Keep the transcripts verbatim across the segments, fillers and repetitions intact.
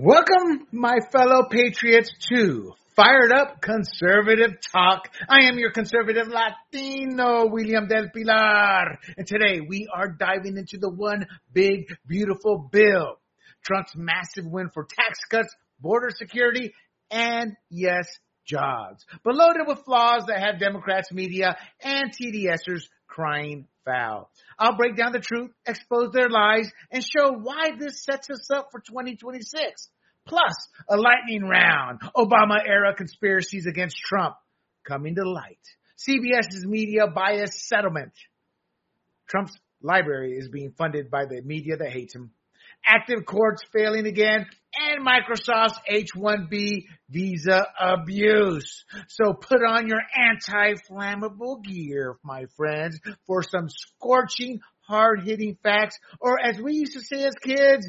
Welcome, my fellow patriots, to Fired Up Conservative Talk. I am your conservative Latino, William Del Pilar. And today we are diving into the one big, beautiful bill. Trump's massive win for tax cuts, border security, and yes, jobs. But loaded with flaws that have Democrats, media, and TDSers crying foul. I'll break down the truth, expose their lies, and show why this sets us up for twenty twenty-six. Plus, a lightning round, Obama-era conspiracies against Trump coming to light. CBS's media bias settlement. Trump's library is being funded by the media that hates him. Active courts failing again, and Microsoft's H one B visa abuse. So put on your anti-flammable gear, my friends, for some scorching, hard-hitting facts, or as we used to say as kids,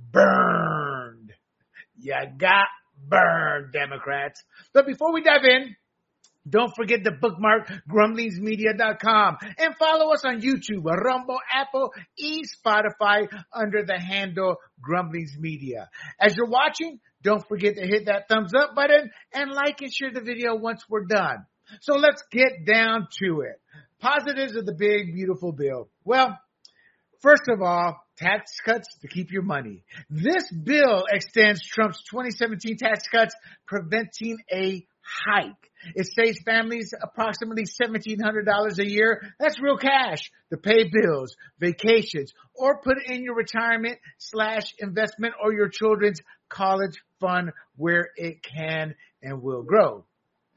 burned. You got burned, Democrats. But before we dive in, don't forget to bookmark grumblings media dot com and follow us on YouTube, Rumble, Apple, and Spotify under the handle Grumblings Media. As you're watching, don't forget to hit that thumbs up button and like and share the video once we're done. So let's get down to it. Positives of the big, beautiful bill. Well, first of all, tax cuts to keep your money. This bill extends Trump's twenty seventeen tax cuts, preventing a hike. It saves families approximately seventeen hundred dollars a year. That's real cash to pay bills, vacations, or put in your retirement slash investment or your children's college fund where it can and will grow.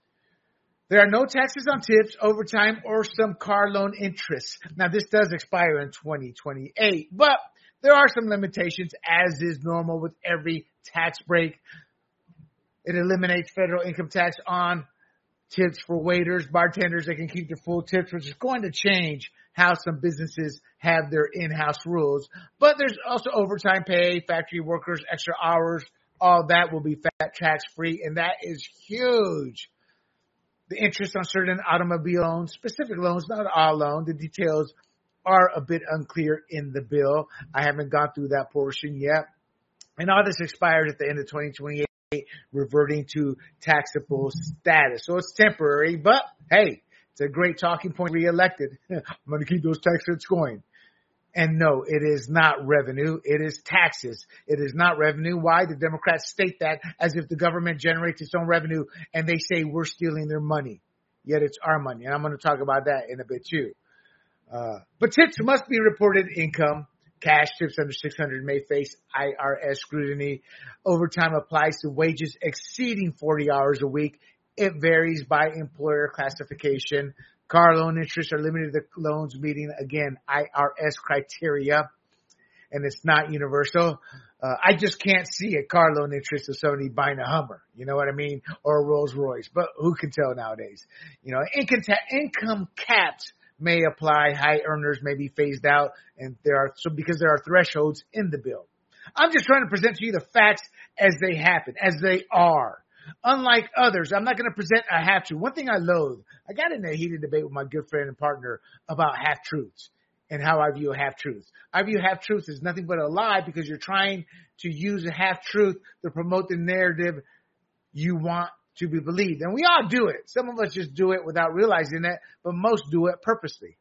There are no taxes on tips, overtime, or some car loan interest. Now, this does expire in twenty twenty-eight, but there are some limitations, as is normal with every tax break. It eliminates federal income tax on tips for waiters, bartenders. They can keep their full tips, which is going to change how some businesses have their in-house rules. But there's also overtime pay, factory workers, extra hours. All that will be fat tax-free, and that is huge. The interest on certain automobile loans, specific loans, not all loans. The details are a bit unclear in the bill. I haven't gone through that portion yet. And all this expires at the end of twenty twenty-eight, reverting to taxable status. So it's temporary, but hey, it's a great talking point. Re-elected. I'm going to keep those tax cuts going. And no, it is not revenue. It is taxes. It is not revenue. Why? The Democrats state that as if the government generates its own revenue and they say we're stealing their money. Yet it's our money. And I'm going to talk about that in a bit too. Uh, but tips must be reported income. Cash tips under six hundred may face I R S scrutiny. Overtime applies to wages exceeding forty hours a week. It varies by employer classification. Car loan interests are limited to loans meeting, again, I R S criteria, and it's not universal. Uh, I just can't see a car loan interest of somebody buying a Hummer, you know what I mean, or a Rolls Royce, but who can tell nowadays? You know, income, ta- income caps may apply, high earners may be phased out, and there are so because there are thresholds in the bill. I'm just trying to present to you the facts as they happen, as they are. Unlike others, I'm not going to present a half-truth. One thing I loathe, I got in a heated debate with my good friend and partner about half-truths and how I view a half-truth. I view half-truth as nothing but a lie because you're trying to use a half-truth to promote the narrative you want to be believed. And we all do it. Some of us just do it without realizing it, but most do it purposely.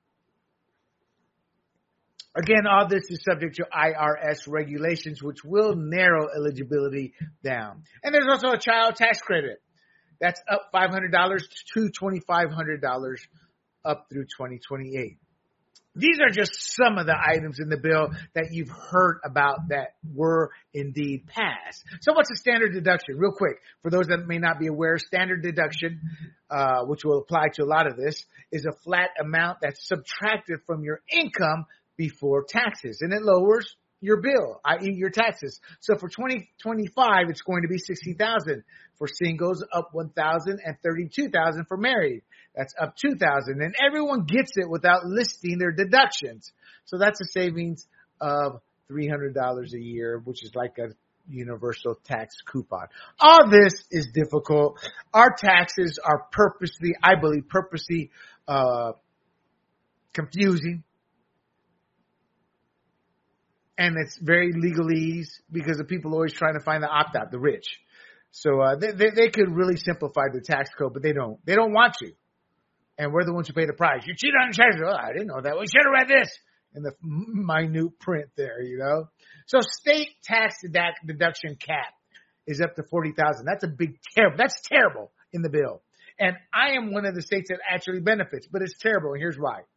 Again, all this is subject to I R S regulations, which will narrow eligibility down. And there's also a child tax credit. That's up five hundred dollars to twenty-five hundred dollars up through twenty twenty-eight. These are just some of the items in the bill that you've heard about that were indeed passed. So what's a standard deduction? Real quick, for those that may not be aware, standard deduction, uh, which will apply to a lot of this, is a flat amount that's subtracted from your income before taxes, and it lowers your bill, that is your taxes. So for twenty twenty-five, it's going to be sixty thousand dollars. For singles, up one thousand dollars, and thirty-two thousand dollars for married. That's up two thousand dollars. And everyone gets it without listing their deductions. So that's a savings of three hundred dollars a year, which is like a universal tax coupon. All this is difficult. Our taxes are purposely, I believe, purposely uh, confusing. And it's very legalese because the people are always trying to find the opt-out, the rich. So uh, they, they, they could really simplify the tax code, but they don't. They don't want to. And we're the ones who pay the price. You cheated on taxes. Oh, I didn't know that. We should have read this in the minute print there, you know. So state tax deduct, deduction cap is up to forty thousand dollars. That's a big terrible. That's terrible in the bill. And I am one of the states that actually benefits, but it's terrible. And here's why.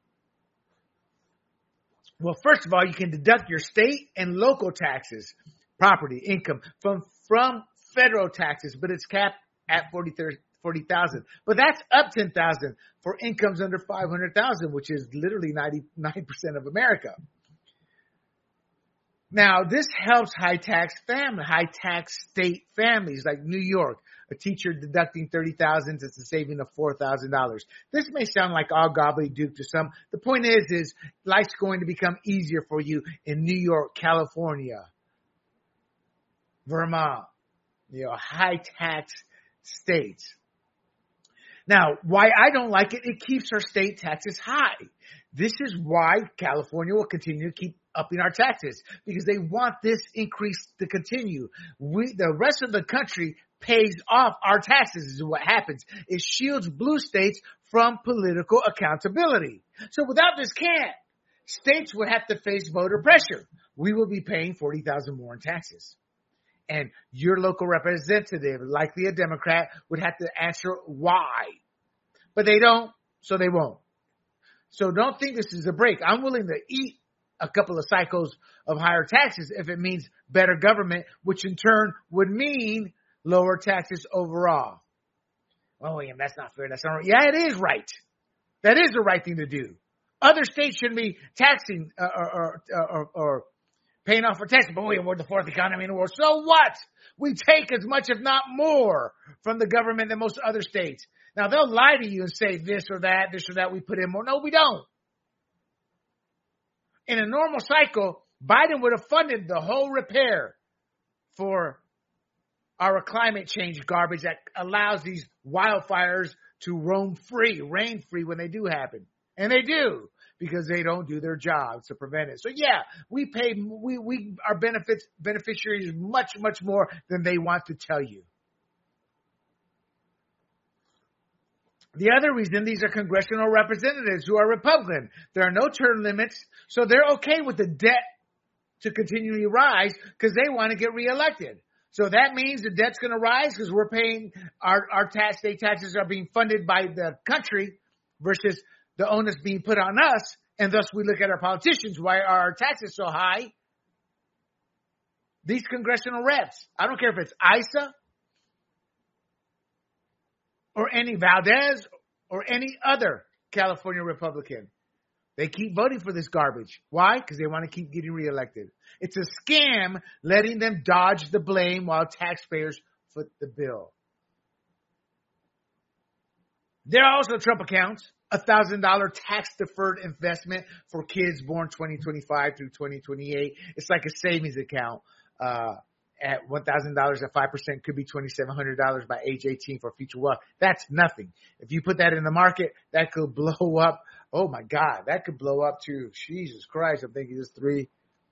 Well, first of all, you can deduct your state and local taxes, property, income from, from federal taxes, but it's capped at forty thousand. But that's up ten thousand for incomes under five hundred thousand, which is literally ninety-nine percent of America. Now, this helps high tax family, high tax state families like New York. A teacher deducting thirty thousand dollars, it's a saving of four thousand dollars. This may sound like all gobbledygook to some. The point is, is life's going to become easier for you in New York, California, Vermont, you know, high tax states. Now, why I don't like it, it keeps our state taxes high. This is why California will continue to keep upping our taxes, because they want this increase to continue. We, the rest of the country pays off our taxes is what happens. It shields blue states from political accountability. So without this cap, states would have to face voter pressure. We will be paying forty thousand dollars more in taxes. And your local representative, likely a Democrat, would have to answer why. But they don't, so they won't. So don't think this is a break. I'm willing to eat a couple of cycles of higher taxes if it means better government, which in turn would mean lower taxes overall. Well, William, that's not fair. That's not right. Yeah, it is right. That is the right thing to do. Other states shouldn't be taxing uh, or, or, or, or paying off for taxes. But William, we're the fourth economy in the world. So what? We take as much, if not more, from the government than most other states. Now, they'll lie to you and say this or that, this or that, we put in more. No, we don't. In a normal cycle, Biden would have funded the whole repair for our climate change garbage that allows these wildfires to roam free, reign free when they do happen. And they do, because they don't do their jobs to prevent it. So yeah, we pay, we, we are benefits, beneficiaries much, much more than they want to tell you. The other reason, these are congressional representatives who are Republican. There are no term limits, so they're okay with the debt to continually rise because they want to get reelected. So that means the debt's going to rise because we're paying our, our tax, state taxes are being funded by the country versus the onus being put on us. And thus we look at our politicians. Why are our taxes so high? These congressional reps, I don't care if it's Issa or any Valdez or any other California Republican. They keep voting for this garbage. Why? Because they want to keep getting reelected. It's a scam letting them dodge the blame while taxpayers foot the bill. There are also Trump accounts, a one thousand dollars tax-deferred investment for kids born twenty twenty-five through twenty twenty-eight. It's like a savings account. Uh, at one thousand dollars at five percent could be two thousand seven hundred dollars by age eighteen for future wealth. That's nothing. If you put that in the market, that could blow up. Oh my God, that could blow up to, Jesus Christ, I'm thinking it's three,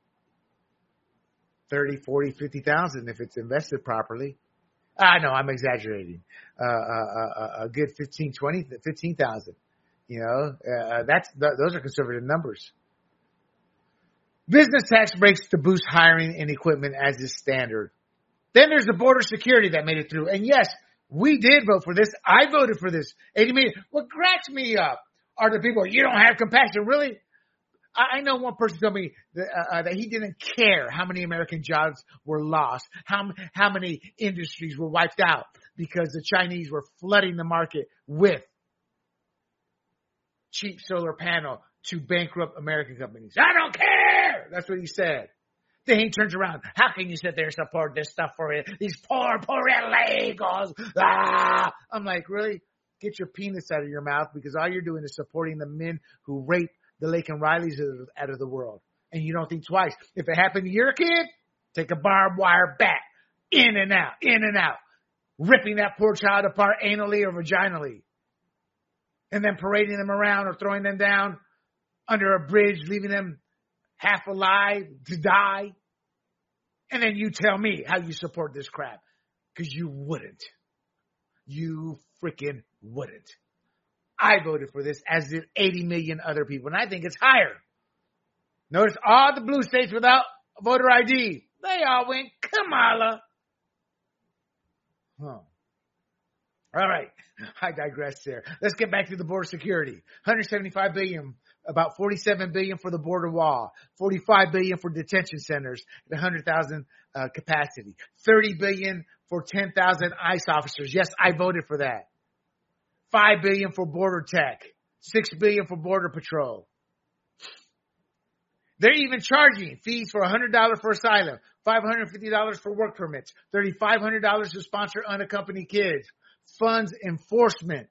thirty, forty, fifty thousand if it's invested properly. I know I'm exaggerating. Uh, uh, uh, a good fifteen, twenty, fifteen thousand. You know, uh, that's, th- those are conservative numbers. Business tax breaks to boost hiring and equipment as is standard. Then there's the border security that made it through. And yes, we did vote for this. I voted for this. eighty million. What cracks me up are the people, you don't have compassion. Really? I, I know one person told me that, uh, that he didn't care how many American jobs were lost, how, how many industries were wiped out because the Chinese were flooding the market with cheap solar panel to bankrupt American companies. I don't care. That's what he said. Then he turns around. How can you sit there and support this stuff for it? These poor, poor illegals. Ah! I'm like, really? Get your penis out of your mouth, because all you're doing is supporting the men who rape the Laken Rileys out of the world. And you don't think twice. If it happened to your kid, take a barbed wire bat. In and out, in and out. Ripping that poor child apart anally or vaginally. And then parading them around or throwing them down under a bridge, leaving them half alive to die. And then you tell me how you support this crap. Because you wouldn't. You freaking wouldn't. I voted for this, as did eighty million other people. And I think it's higher. Notice all the blue states without voter I D. They all went Kamala. Huh. All right. I digress there. Let's get back to the border security. one hundred seventy-five billion dollars, about forty-seven billion dollars for the border wall, forty-five billion dollars for detention centers, one hundred thousand uh, capacity, thirty billion dollars for ten thousand ICE officers. Yes, I voted for that. five billion dollars for border tech, six billion dollars for border patrol. They're even charging fees for one hundred dollars for asylum, five hundred fifty dollars for work permits, three thousand five hundred dollars to sponsor unaccompanied kids, funds enforcement.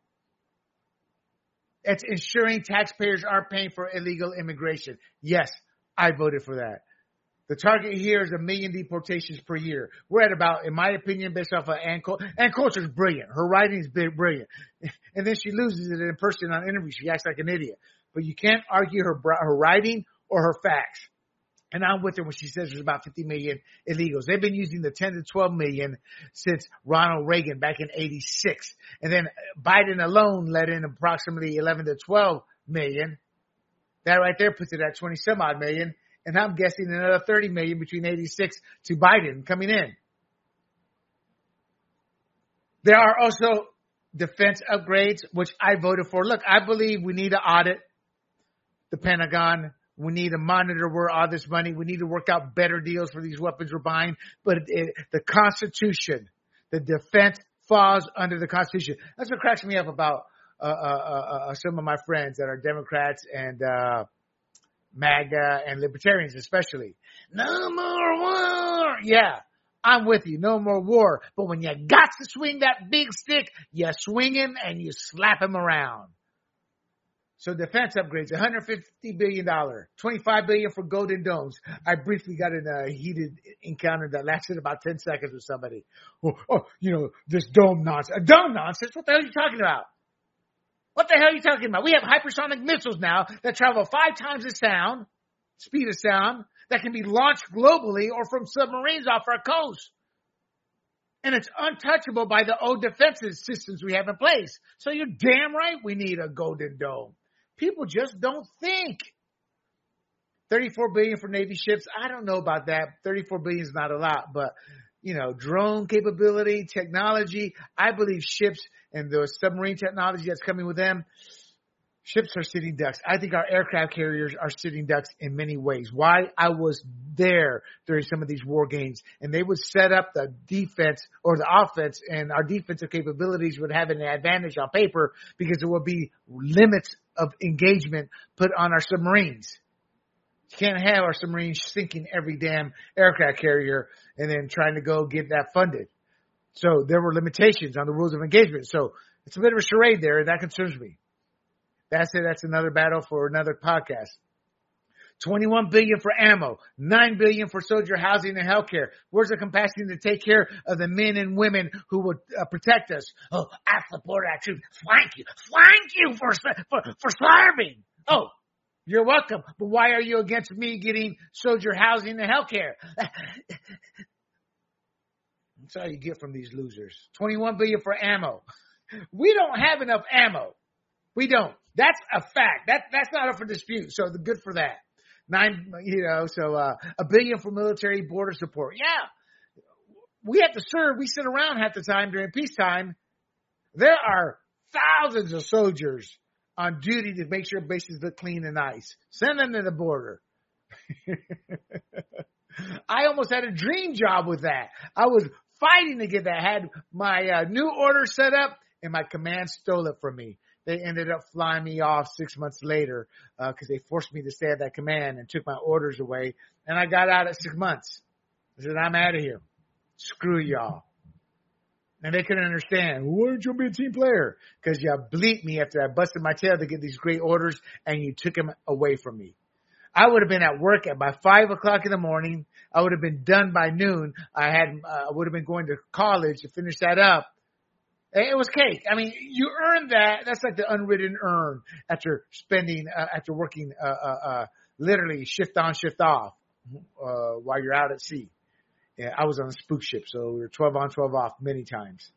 It's ensuring taxpayers aren't paying for illegal immigration. Yes, I voted for that. The target here is a million deportations per year. We're at about, in my opinion, based off of Ann Coulter. Ann Coulter's brilliant. Her writing is brilliant. And then she loses it in person on interview. She acts like an idiot. But you can't argue her her writing or her facts. And I'm with her when she says there's about fifty million illegals. They've been using the ten to twelve million since Ronald Reagan back in eighty-six. And then Biden alone let in approximately eleven to twelve million. That right there puts it at twenty some odd million. And I'm guessing another thirty million between eighty-six to Biden coming in. There are also defense upgrades, which I voted for. Look, I believe we need to audit the Pentagon. We need to monitor where all this money. We need to work out better deals for these weapons we're buying. But it, it, the Constitution, the defense falls under the Constitution. That's what cracks me up about uh, uh, uh, some of my friends that are Democrats and uh, MAGA and libertarians especially. No more war. Yeah, I'm with you. No more war. But when you got to swing that big stick, you swing him and you slap him around. So defense upgrades, one hundred fifty billion dollars, twenty-five billion dollars for Golden Domes. I briefly got in a heated encounter that lasted about ten seconds with somebody. Oh, oh you know, this dome nonsense. A dome nonsense? What the hell are you talking about? What the hell are you talking about? We have hypersonic missiles now that travel five times the sound, speed of sound, that can be launched globally or from submarines off our coast. And it's untouchable by the old defensive systems we have in place. So you're damn right we need a Golden Dome. People just don't think. thirty-four billion dollars for Navy ships. I don't know about that. thirty-four billion dollars is not a lot, but you know, drone capability, technology. I believe ships and the submarine technology that's coming with them, ships are sitting ducks. I think our aircraft carriers are sitting ducks in many ways. Why? I was there during some of these war games, and they would set up the defense or the offense, and our defensive capabilities would have an advantage on paper because there would be limits of engagement put on our submarines. You can't have our submarines sinking every damn aircraft carrier and then trying to go get that funded. So there were limitations on the rules of engagement. So it's a bit of a charade there, and that concerns me. That's it. That's another battle for another podcast. twenty-one billion dollars for ammo, nine billion dollars for soldier housing and healthcare. Where's the capacity to take care of the men and women who would uh, protect us? Oh, I support our troops. Thank you. Thank you for, for, for serving. Oh, you're welcome. But why are you against me getting soldier housing and healthcare? That's all you get from these losers. twenty-one billion dollars for ammo. We don't have enough ammo. We don't. That's a fact. That that's not up for dispute. So the good for that. Nine, you know, so uh, a billion for military border support. Yeah, we have to serve. We sit around half the time during peacetime. There are thousands of soldiers on duty to make sure bases look clean and nice. Send them to the border. I almost had a dream job with that. I was fighting to get that. I had my uh, new order set up, and my command stole it from me. They ended up flying me off six months later because uh, they forced me to stay at that command and took my orders away. And I got out at six months. I said, I'm out of here. Screw y'all. And they couldn't understand. Why didn't you be a team player? Because you bleeped me after I busted my tail to get these great orders, and you took them away from me. I would have been at work at by five o'clock in the morning. I would have been done by noon. I had uh, would have been going to college to finish that up. It was cake. I mean, you earn that. That's like the unwritten earn after spending, uh, after working uh, uh, uh, literally shift on, shift off uh, while you're out at sea. Yeah, I was on a spook ship, so we were twelve on, twelve off many times.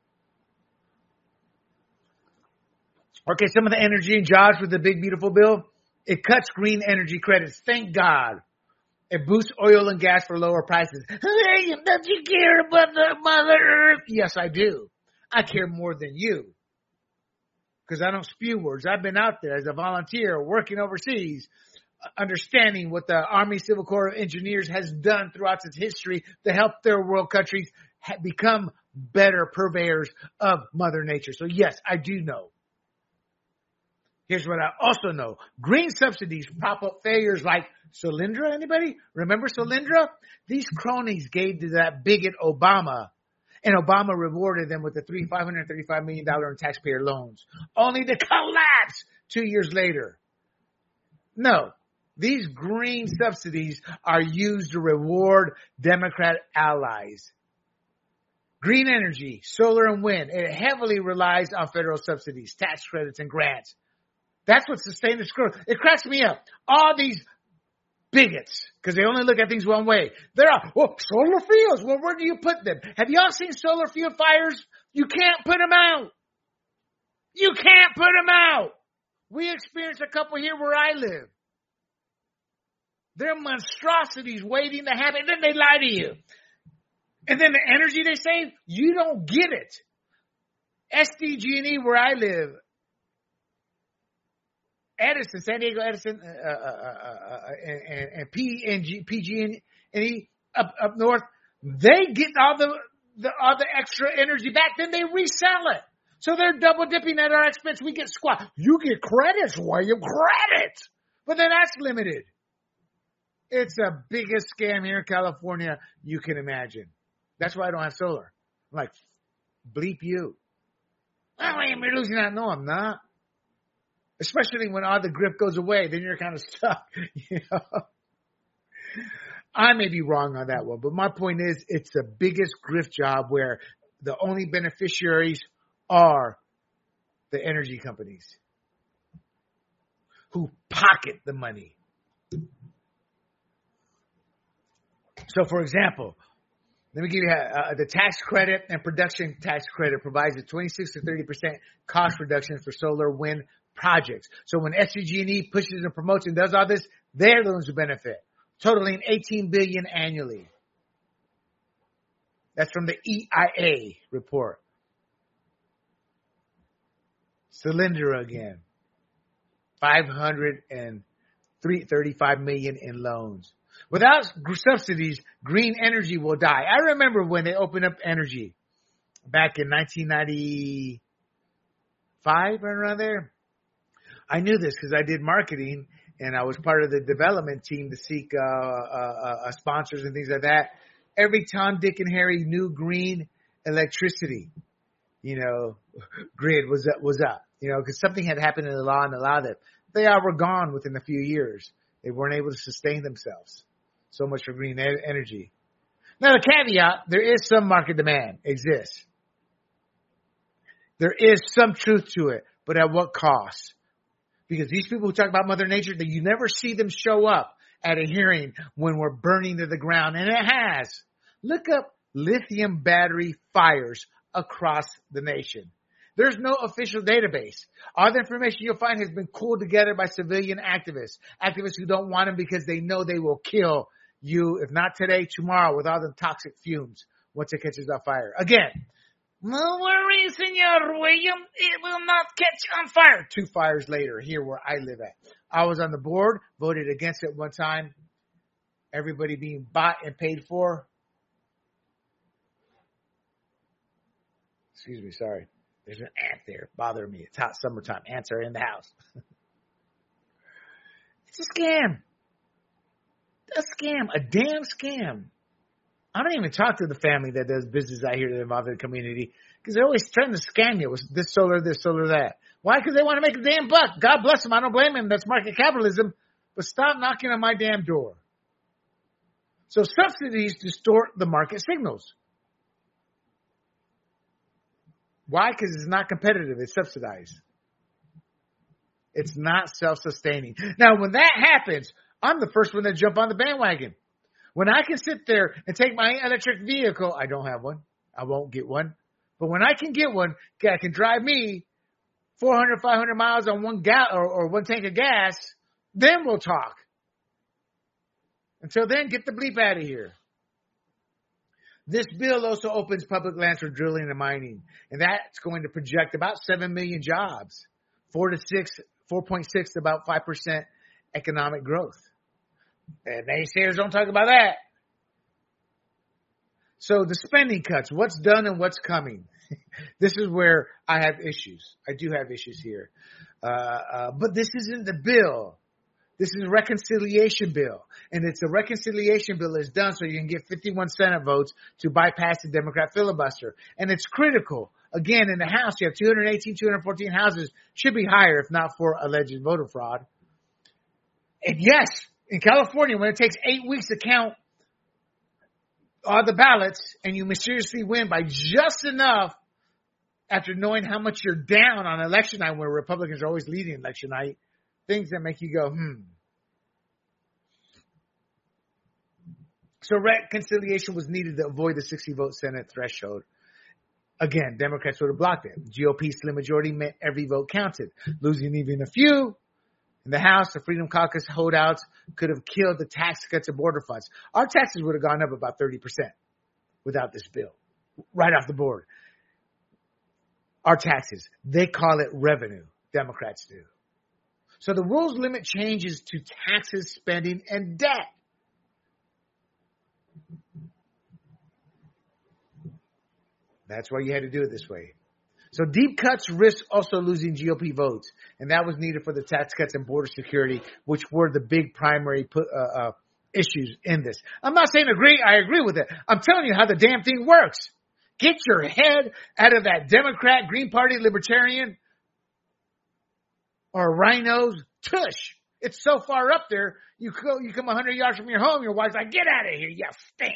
Okay, some of the energy and jobs with the big, beautiful bill. It cuts green energy credits. Thank God. It boosts oil and gas for lower prices. Hey, don't you care about the Mother Earth? Yes, I do. I care more than you. Because I don't spew words. I've been out there as a volunteer working overseas, understanding what the Army Civil Corps of Engineers has done throughout its history to help their world countries ha- become better purveyors of Mother Nature. So yes, I do know. Here's what I also know. Green subsidies prop up failures like Solyndra. Anybody remember Solyndra? These cronies gave to that bigot Obama, and Obama rewarded them with the three five hundred thirty-five million dollars in taxpayer loans, only to collapse two years later. No, these green subsidies are used to reward Democrat allies. Green energy, solar and wind, it heavily relies on federal subsidies, tax credits, and grants. That's what sustains its growth. It cracks me up. All these bigots, because they only look at things one way. They're all, well, solar fields. Well, where do you put them? Have y'all seen solar field fires? You can't put them out. You can't put them out. We experienced a couple here where I live. They're monstrosities waiting to happen. And then they lie to you. And then the energy they save, you don't get it. S D G and E, where I live, Edison, San Diego Edison, uh, uh, uh, uh, and, and P and G, P G and E up, up north, they get all the, the all the extra energy back, then they resell it. So they're double dipping at our expense. We get squat. You get credits, William, credit. But then that's limited. It's the biggest scam here in California you can imagine. That's why I don't have solar. I'm like, bleep you. Oh, you're losing out. No, I'm not. Especially when all the grip goes away, then you're kind of stuck. You know, I may be wrong on that one, but my point is, it's the biggest grift job where the only beneficiaries are the energy companies who pocket the money. So, for example, let me give you uh, the tax credit and production tax credit provides a twenty-six to thirty percent cost reduction for solar wind projects. So when S D G and E pushes and promotes and does all this, they're the ones who benefit, totaling eighteen billion dollars annually. That's from the E I A report. Solyndra again, five hundred thirty-five million dollars in loans. Without subsidies, green energy will die. I remember when they opened up energy back in nineteen ninety-five, right around there. I knew this because I did marketing and I was part of the development team to seek uh, uh, uh, sponsors and things like that. Every Tom, Dick, and Harry knew green electricity, you know, grid was up, was up, you know, because something had happened in the law and allowed it. They all were gone within a few years. They weren't able to sustain themselves. So much for green energy. Now, the caveat, there is some market demand exists. There is some truth to it, but at what cost? Because these people who talk about Mother Nature, that you never see them show up at a hearing when we're burning to the ground. And it has. Look up lithium battery fires across the nation. There's no official database. All the information you'll find has been pulled together by civilian activists. Activists who don't want them because they know they will kill you, if not today, tomorrow, with all the toxic fumes once it catches on fire. Again, no worries, Senor William. It will not catch on fire. Two fires later, here where I live at. I was on the board, voted against it one time. Everybody being bought and paid for. Excuse me, sorry. There's an ant there bothering me. It's hot summertime. Ants are in the house. It's a scam. A scam. A damn scam. I don't even talk to the family that does business out here that involved in the community because they're always trying to scam you with this solar, this solar, that. Why? Because they want to make a damn buck. God bless them. I don't blame them. That's market capitalism. But stop knocking on my damn door. So subsidies distort the market signals. Why? Because it's not competitive. It's subsidized. It's not self-sustaining. Now, when that happens, I'm the first one to jump on the bandwagon. When I can sit there and take my electric vehicle, I don't have one. I won't get one. But when I can get one, I can drive me four hundred, five hundred miles on one gal or, or one tank of gas, then we'll talk. Until then, get the bleep out of here. This bill also opens public lands for drilling and mining, and that's going to project about seven million jobs, four to six, four point six to about five percent economic growth. And naysayers don't talk about that. So the spending cuts, what's done and what's coming. This is where I have issues. I do have issues here. Uh, uh, but this isn't the bill. This is a reconciliation bill. And it's a reconciliation bill that's done so you can get fifty-one Senate votes to bypass the Democrat filibuster. And it's critical. Again, in the House, you have two hundred eighteen, two hundred fourteen houses. Should be higher if not for alleged voter fraud. And yes, in California, when it takes eight weeks to count all the ballots and you mysteriously win by just enough after knowing how much you're down on election night, where Republicans are always leading election night, things that make you go, hmm. So reconciliation was needed to avoid the sixty vote Senate threshold. Again, Democrats would have blocked it. G O P slim majority meant every vote counted. Losing even a few in the House, the Freedom Caucus holdouts could have killed the tax cuts and border funds. Our taxes would have gone up about thirty percent without this bill, right off the board. Our taxes, they call it revenue. Democrats do. So the rules limit changes to taxes, spending, and debt. That's why you had to do it this way. So deep cuts risk also losing G O P votes, and that was needed for the tax cuts and border security, which were the big primary put, uh, uh, issues in this. I'm not saying agree. I agree with it. I'm telling you how the damn thing works. Get your head out of that Democrat, Green Party, Libertarian, or rhinos tush. It's so far up there, you go, you come one hundred yards from your home, your wife's like, get out of here, you stink.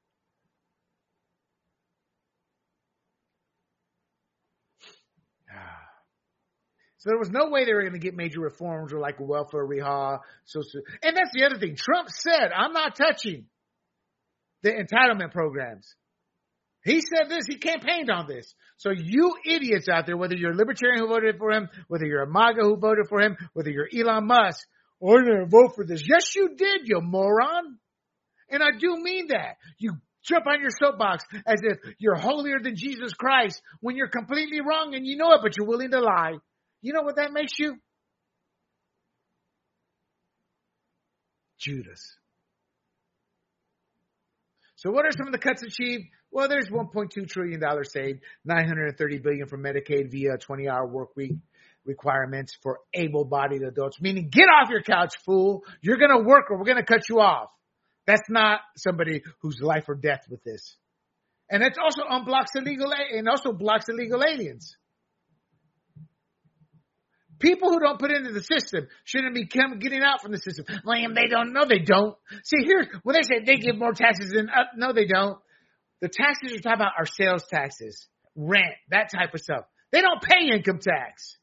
So there was no way they were going to get major reforms or like welfare rehaul. So, so, and that's the other thing. Trump said, I'm not touching the entitlement programs. He said this. He campaigned on this. So you idiots out there, whether you're a libertarian who voted for him, whether you're a MAGA who voted for him, whether you're Elon Musk, or you're going to vote for this. Yes, you did, you moron. And I do mean that. You jump on your soapbox as if you're holier than Jesus Christ when you're completely wrong and you know it, but you're willing to lie. You know what that makes you? Judas. So what are some of the cuts achieved? Well, there's one point two trillion dollars saved, nine hundred thirty billion dollars for Medicaid via twenty-hour work week requirements for able-bodied adults, meaning get off your couch, fool. You're going to work or we're going to cut you off. That's not somebody who's life or death with this. And it also unblocks illegal and also blocks illegal aliens. People who don't put into the system shouldn't be come, getting out from the system. William, they don't. No, they don't. See, here, when they say they give more taxes than up, no, they don't. The taxes you're talking about are sales taxes, rent, that type of stuff. They don't pay income tax.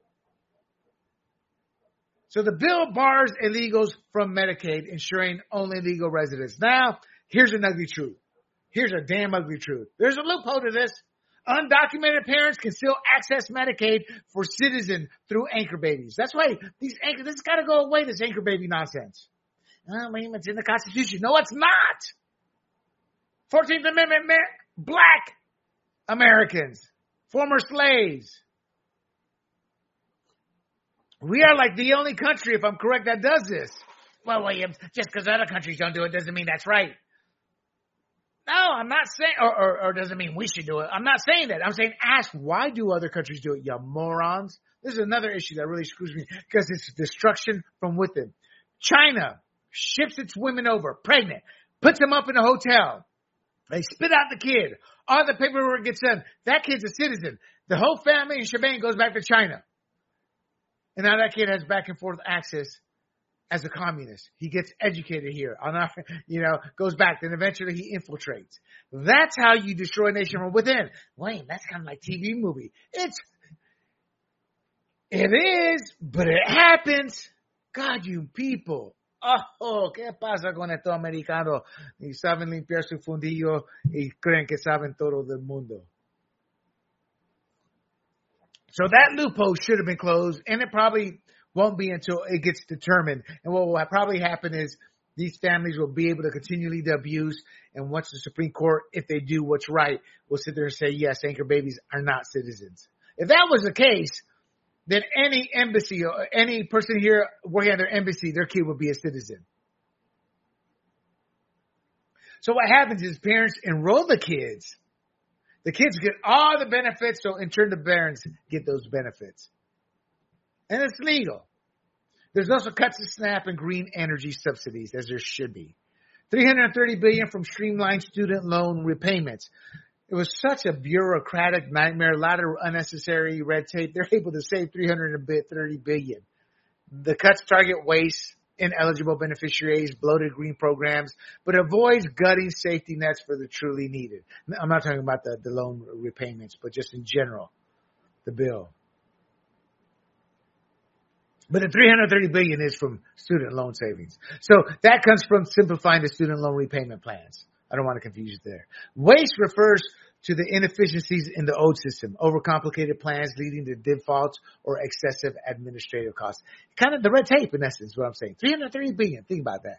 So the bill bars illegals from Medicaid, ensuring only legal residents. Now, here's an ugly truth. Here's a damn ugly truth. There's a loophole to this. Undocumented parents can still access Medicaid for citizens through anchor babies. That's why these anchor, this has got to go away, this anchor baby nonsense. I mean, it's in the Constitution. No, it's not. fourteenth Amendment, black Americans, former slaves. We are like the only country, if I'm correct, that does this. Well, Williams, just because other countries don't do it doesn't mean that's right. No, I'm not saying, or, or, or doesn't mean we should do it. I'm not saying that. I'm saying ask, why do other countries do it, you morons? This is another issue that really screws me because it's destruction from within. China ships its women over, pregnant, puts them up in a hotel. They spit out the kid. All the paperwork gets done. That kid's a citizen. The whole family and shebang goes back to China. And now that kid has back and forth access as a communist. He gets educated here, on our, you know, goes back, then eventually he infiltrates. That's how you destroy a nation from within. Wayne, that's kind of like T V movie. It's, it is, but it happens. God, you people. Oh, ¿qué pasa con estos americanos? Ni saben limpiar su fundillo y creen que saben todo del mundo. So that loophole should have been closed, and it probably won't be until it gets determined. And what will probably happen is these families will be able to continually the abuse, and once the Supreme Court, if they do what's right, will sit there and say, yes, anchor babies are not citizens. If that was the case, then any embassy or any person here working at their embassy, their kid would be a citizen. So what happens is parents enroll the kids. The kids get all the benefits, so in turn the parents get those benefits. And it's legal. There's also cuts to SNAP and green energy subsidies, as there should be. three hundred thirty billion dollars from streamlined student loan repayments. It was such a bureaucratic nightmare, a lot of unnecessary red tape. They're able to save three hundred thirty billion dollars. The cuts target waste, ineligible beneficiaries, bloated green programs, but avoids gutting safety nets for the truly needed. I'm not talking about the, the loan repayments, but just in general, the bill. But the three hundred thirty billion dollars is from student loan savings. So that comes from simplifying the student loan repayment plans. I don't want to confuse you there. Waste refers to the inefficiencies in the old system, overcomplicated plans leading to defaults or excessive administrative costs. Kind of the red tape, in essence, what I'm saying. three hundred thirty billion dollars. Think about that.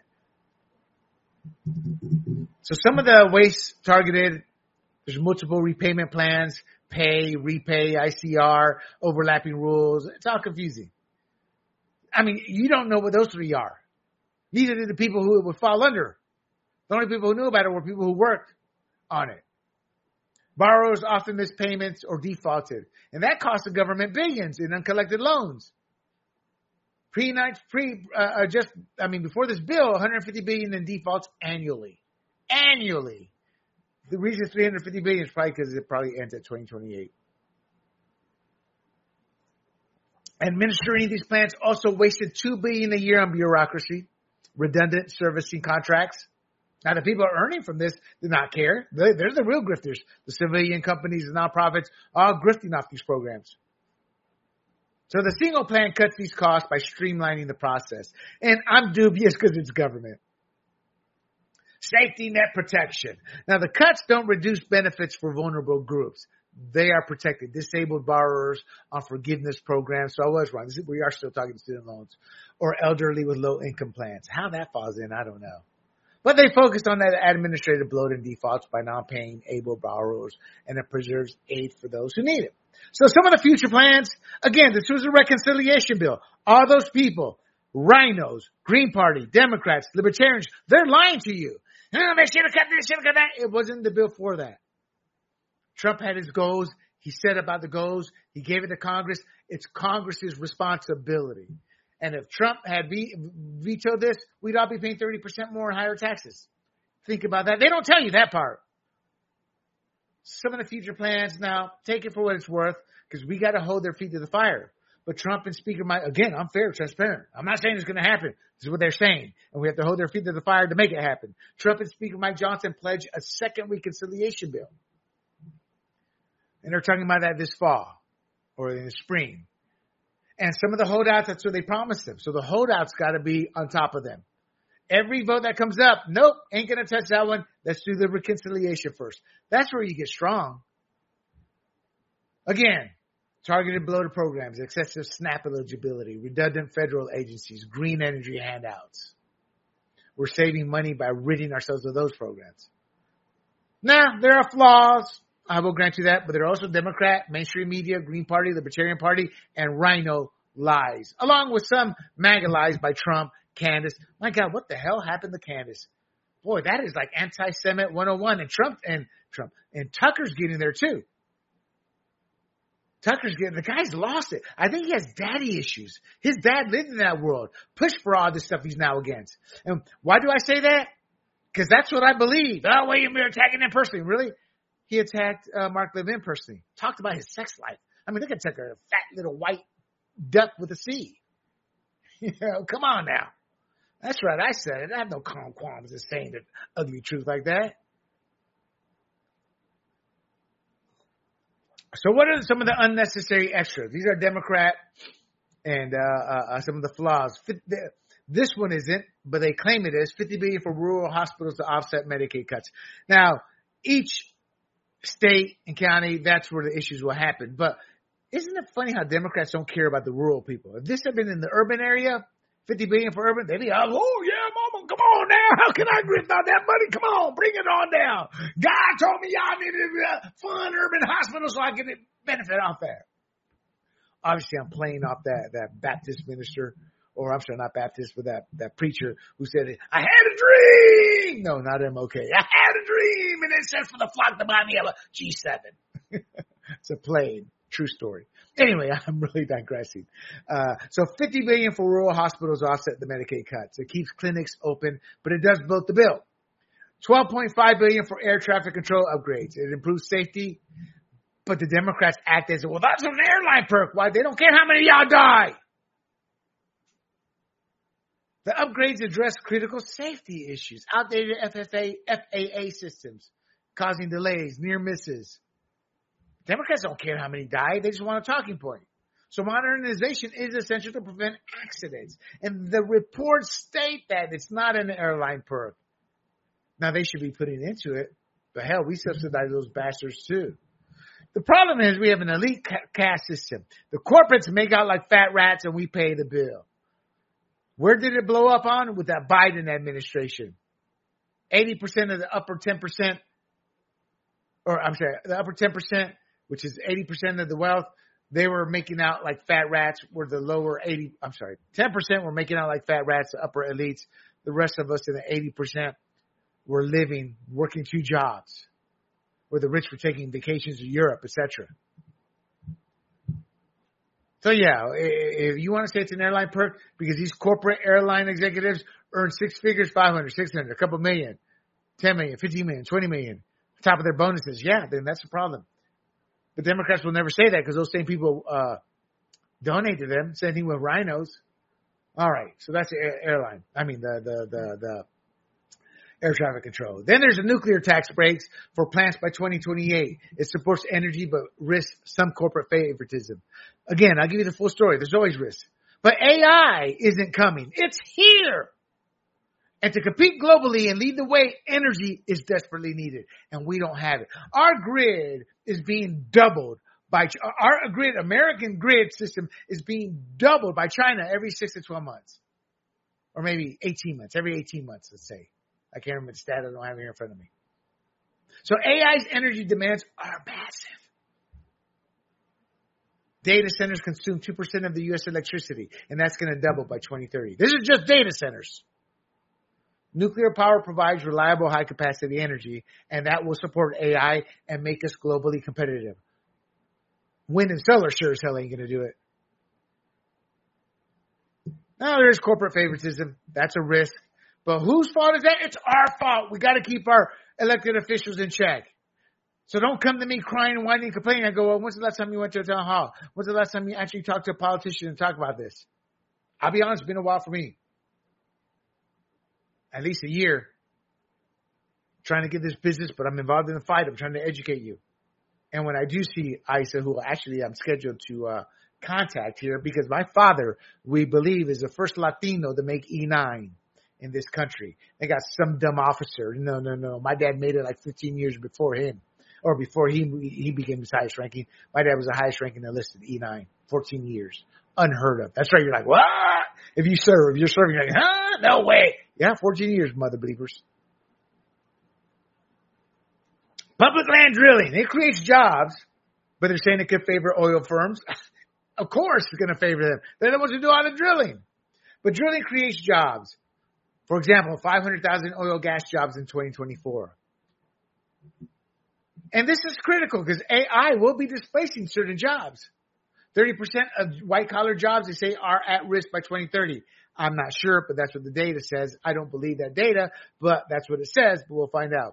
So some of the waste targeted, there's multiple repayment plans, pay, repay, I C R, overlapping rules. It's all confusing. I mean, you don't know what those three are. Neither did the people who it would fall under. The only people who knew about it were people who worked on it. Borrowers often missed payments or defaulted, and that cost the government billions in uncollected loans. Pre, pre, uh, just, I mean, before this bill, one hundred fifty billion dollars in defaults annually. Annually. The reason it's three hundred fifty billion dollars is probably because it probably ends at twenty twenty-eight. Administering these plans also wasted two billion dollars a year on bureaucracy, redundant servicing contracts. Now, the people earning from this do not care. They're, they're the real grifters. The civilian companies, the nonprofits, all grifting off these programs. So the single plan cuts these costs by streamlining the process. And I'm dubious because it's government. Safety net protection. Now, the cuts don't reduce benefits for vulnerable groups. They are protected. Disabled borrowers on forgiveness programs. So I was wrong. This is, we are still talking student loans. Or elderly with low income plans. How that falls in, I don't know. But they focused on that administrative bloat and defaults by non-paying able borrowers, and it preserves aid for those who need it. So some of the future plans, again, this was a reconciliation bill. All those people, rhinos, Green Party, Democrats, Libertarians, they're lying to you. Oh, they should have cut this, should have cut that. It wasn't the bill for that. Trump had his goals. He said about the goals. He gave it to Congress. It's Congress's responsibility. And if Trump had vetoed this, we'd all be paying thirty percent more in higher taxes. Think about that. They don't tell you that part. Some of the future plans now, take it for what it's worth, because we got to hold their feet to the fire. But Trump and Speaker Mike, again, I'm fair, transparent. I'm not saying it's going to happen. This is what they're saying. And we have to hold their feet to the fire to make it happen. Trump and Speaker Mike Johnson pledged a second reconciliation bill. And they're talking about that this fall or in the spring. And some of the holdouts, that's what they promised them. So the holdouts got to be on top of them. Every vote that comes up, nope, ain't going to touch that one. Let's do the reconciliation first. That's where you get strong. Again, targeted bloated programs, excessive SNAP eligibility, redundant federal agencies, green energy handouts. We're saving money by ridding ourselves of those programs. Now, there are flaws. I will grant you that, but there are also Democrat, mainstream media, Green Party, Libertarian Party, and Rhino lies, along with some MAGA lies by Trump, Candace. My God, what the hell happened to Candace? Boy, that is like anti-Semitic one oh one, and Trump and Trump and Tucker's getting there too. Tucker's getting, the guy's lost it. I think he has daddy issues. His dad lived in that world, pushed for all this stuff he's now against. And why do I say that? Because that's what I believe. Oh, wait, you're attacking him personally. Really? He attacked uh, Mark Levin personally. Talked about his sex life. I mean, look at Tucker, a fat little white duck with a C. You know, come on now. That's right. I said it. I have no qualms in saying the ugly truth like that. So what are some of the unnecessary extras? These are Democrat and uh, uh, some of the flaws. This one isn't, but they claim it is. fifty billion dollars for rural hospitals to offset Medicaid cuts. Now, each state and county, that's where the issues will happen. But isn't it funny how Democrats don't care about the rural people? If this had been in the urban area, fifty billion dollars for urban, they'd be, oh, yeah, mama, come on now. How can I grip out that money? Come on, bring it on down. God told me y'all needed a fun urban hospital so I can benefit off that. Obviously, I'm playing off that, that Baptist minister, or I'm sorry, not Baptist, but that, that preacher who said, I had a dream. No, not M O K. I had a dream, and it said for the flock to buy me a G seven. It's a plane. True story. Anyway, I'm really digressing. Uh, so fifty billion dollars for rural hospitals to offset the Medicaid cuts. It keeps clinics open, but it does bloat the bill. twelve point five billion dollars for air traffic control upgrades. It improves safety, but the Democrats act as, well, that's an airline perk. Why? They don't care how many of y'all die. The upgrades address critical safety issues, outdated F F A, F A A systems, causing delays, near misses. Democrats don't care how many die. They just want a talking point. So modernization is essential to prevent accidents. And the reports state that it's not an airline perk. Now, they should be putting into it. But hell, we subsidize those bastards too. The problem is we have an elite caste system. The corporates make out like fat rats and we pay the bill. Where did it blow up on? With that Biden administration. eighty percent of the upper ten percent, or I'm sorry, the upper ten percent, which is eighty percent of the wealth, they were making out like fat rats, where the lower eighty, I'm sorry, ten percent were making out like fat rats, the upper elites. The rest of us in the eighty percent were living, working two jobs, where the rich were taking vacations to Europe, et cetera. So yeah, if you want to say it's an airline perk, because these corporate airline executives earn six figures, five hundred, six hundred, a couple million, ten million, fifteen million, twenty million, on top of their bonuses, yeah, then that's a problem. But Democrats will never say that because those same people uh, donate to them, sending with rhinos. All right, so that's the airline. I mean, the the the the air traffic control. Then there's the nuclear tax breaks for plants by twenty twenty-eight. It supports energy but risks some corporate favoritism. Again, I'll give you the full story. There's always risks. But A I isn't coming. It's here. And to compete globally and lead the way, energy is desperately needed. And we don't have it. Our grid is being doubled by, our grid, American grid system is being doubled by China every six to twelve months. Or maybe eighteen months, every eighteen months, let's say. I can't remember the stat. I don't have it here in front of me. So A I's energy demands are massive. Data centers consume two percent of the U S electricity, and that's going to double by twenty thirty. This is just data centers. Nuclear power provides reliable, high-capacity energy, and that will support A I and make us globally competitive. Wind and solar sure as hell ain't going to do it. Now, there's corporate favoritism. That's a risk. But whose fault is that? It's our fault. We got to keep our elected officials in check. So don't come to me crying and whining and complaining. I go, well, when's the last time you went to a town hall? When's the last time you actually talked to a politician and talked about this? I'll be honest, it's been a while for me. At least a year. I'm trying to get this business, but I'm involved in the fight. I'm trying to educate you. And when I do see Isa, who actually I'm scheduled to uh, contact here, because my father, we believe, is the first Latino to make E nine in this country. They got some dumb officer. No, no, no. My dad made it like fifteen years before him, or before he he became his highest ranking. My dad was the highest ranking enlisted, E nine, fourteen years. Unheard of. That's right. You're like, what? If you serve, you're serving, you're like, huh? No way. Yeah, fourteen years, mother believers. Public land drilling. It creates jobs, but they're saying it could favor oil firms. Of course it's going to favor them. They're the ones who do all the drilling. But drilling creates jobs. For example, five hundred thousand oil gas jobs in twenty twenty-four. And this is critical because A I will be displacing certain jobs. thirty percent of white-collar jobs, they say, are at risk by twenty thirty. I'm not sure, but that's what the data says. I don't believe that data, but that's what it says, but we'll find out.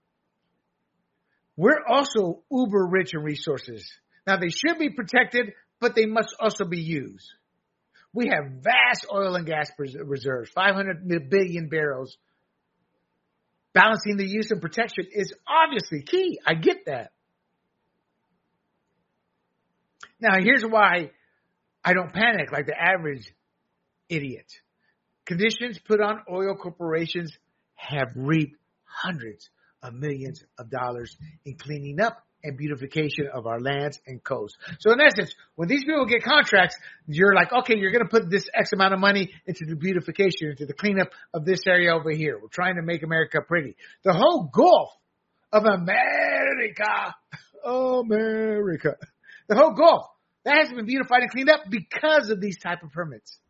We're also uber rich in resources. Now, they should be protected, but they must also be used. We have vast oil and gas reserves, five hundred billion barrels. Balancing the use and protection is obviously key. I get that. Now, here's why I don't panic like the average idiot. Conditions put on oil corporations have reaped hundreds of millions of dollars in cleaning up and beautification of our lands and coasts. So in essence, when these people get contracts, you're like, okay, you're going to put this X amount of money into the beautification, into the cleanup of this area over here. We're trying to make America pretty. The whole Gulf of America, America, the whole Gulf, that hasn't been beautified and cleaned up because of these type of permits.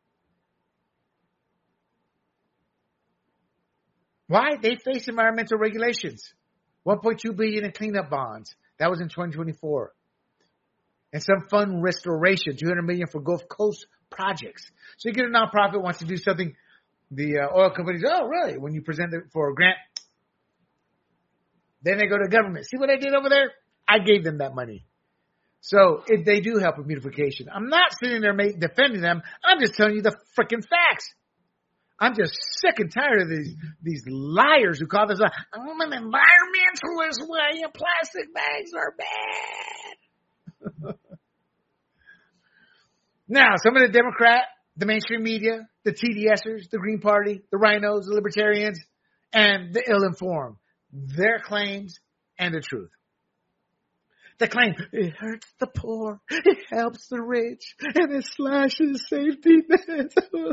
Why? They face environmental regulations. one point two billion dollars in cleanup bonds. That was in twenty twenty-four. And some fund restoration, two hundred million dollars for Gulf Coast projects. So you get a nonprofit wants to do something. The uh, oil companies, oh, really? When you present it for a grant, then they go to government. See what I did over there? I gave them that money. So if they do help with beautification. I'm not sitting there make, defending them. I'm just telling you the freaking facts. I'm just sick and tired of these these liars who call themselves, I'm an environmentalist, why your plastic bags are bad. Now, some of the Democrat, the mainstream media, the T D Sers, the Green Party, the rhinos, the libertarians, and the ill-informed, their claims and the truth. The claim, it hurts the poor, it helps the rich, and it slashes safety nets.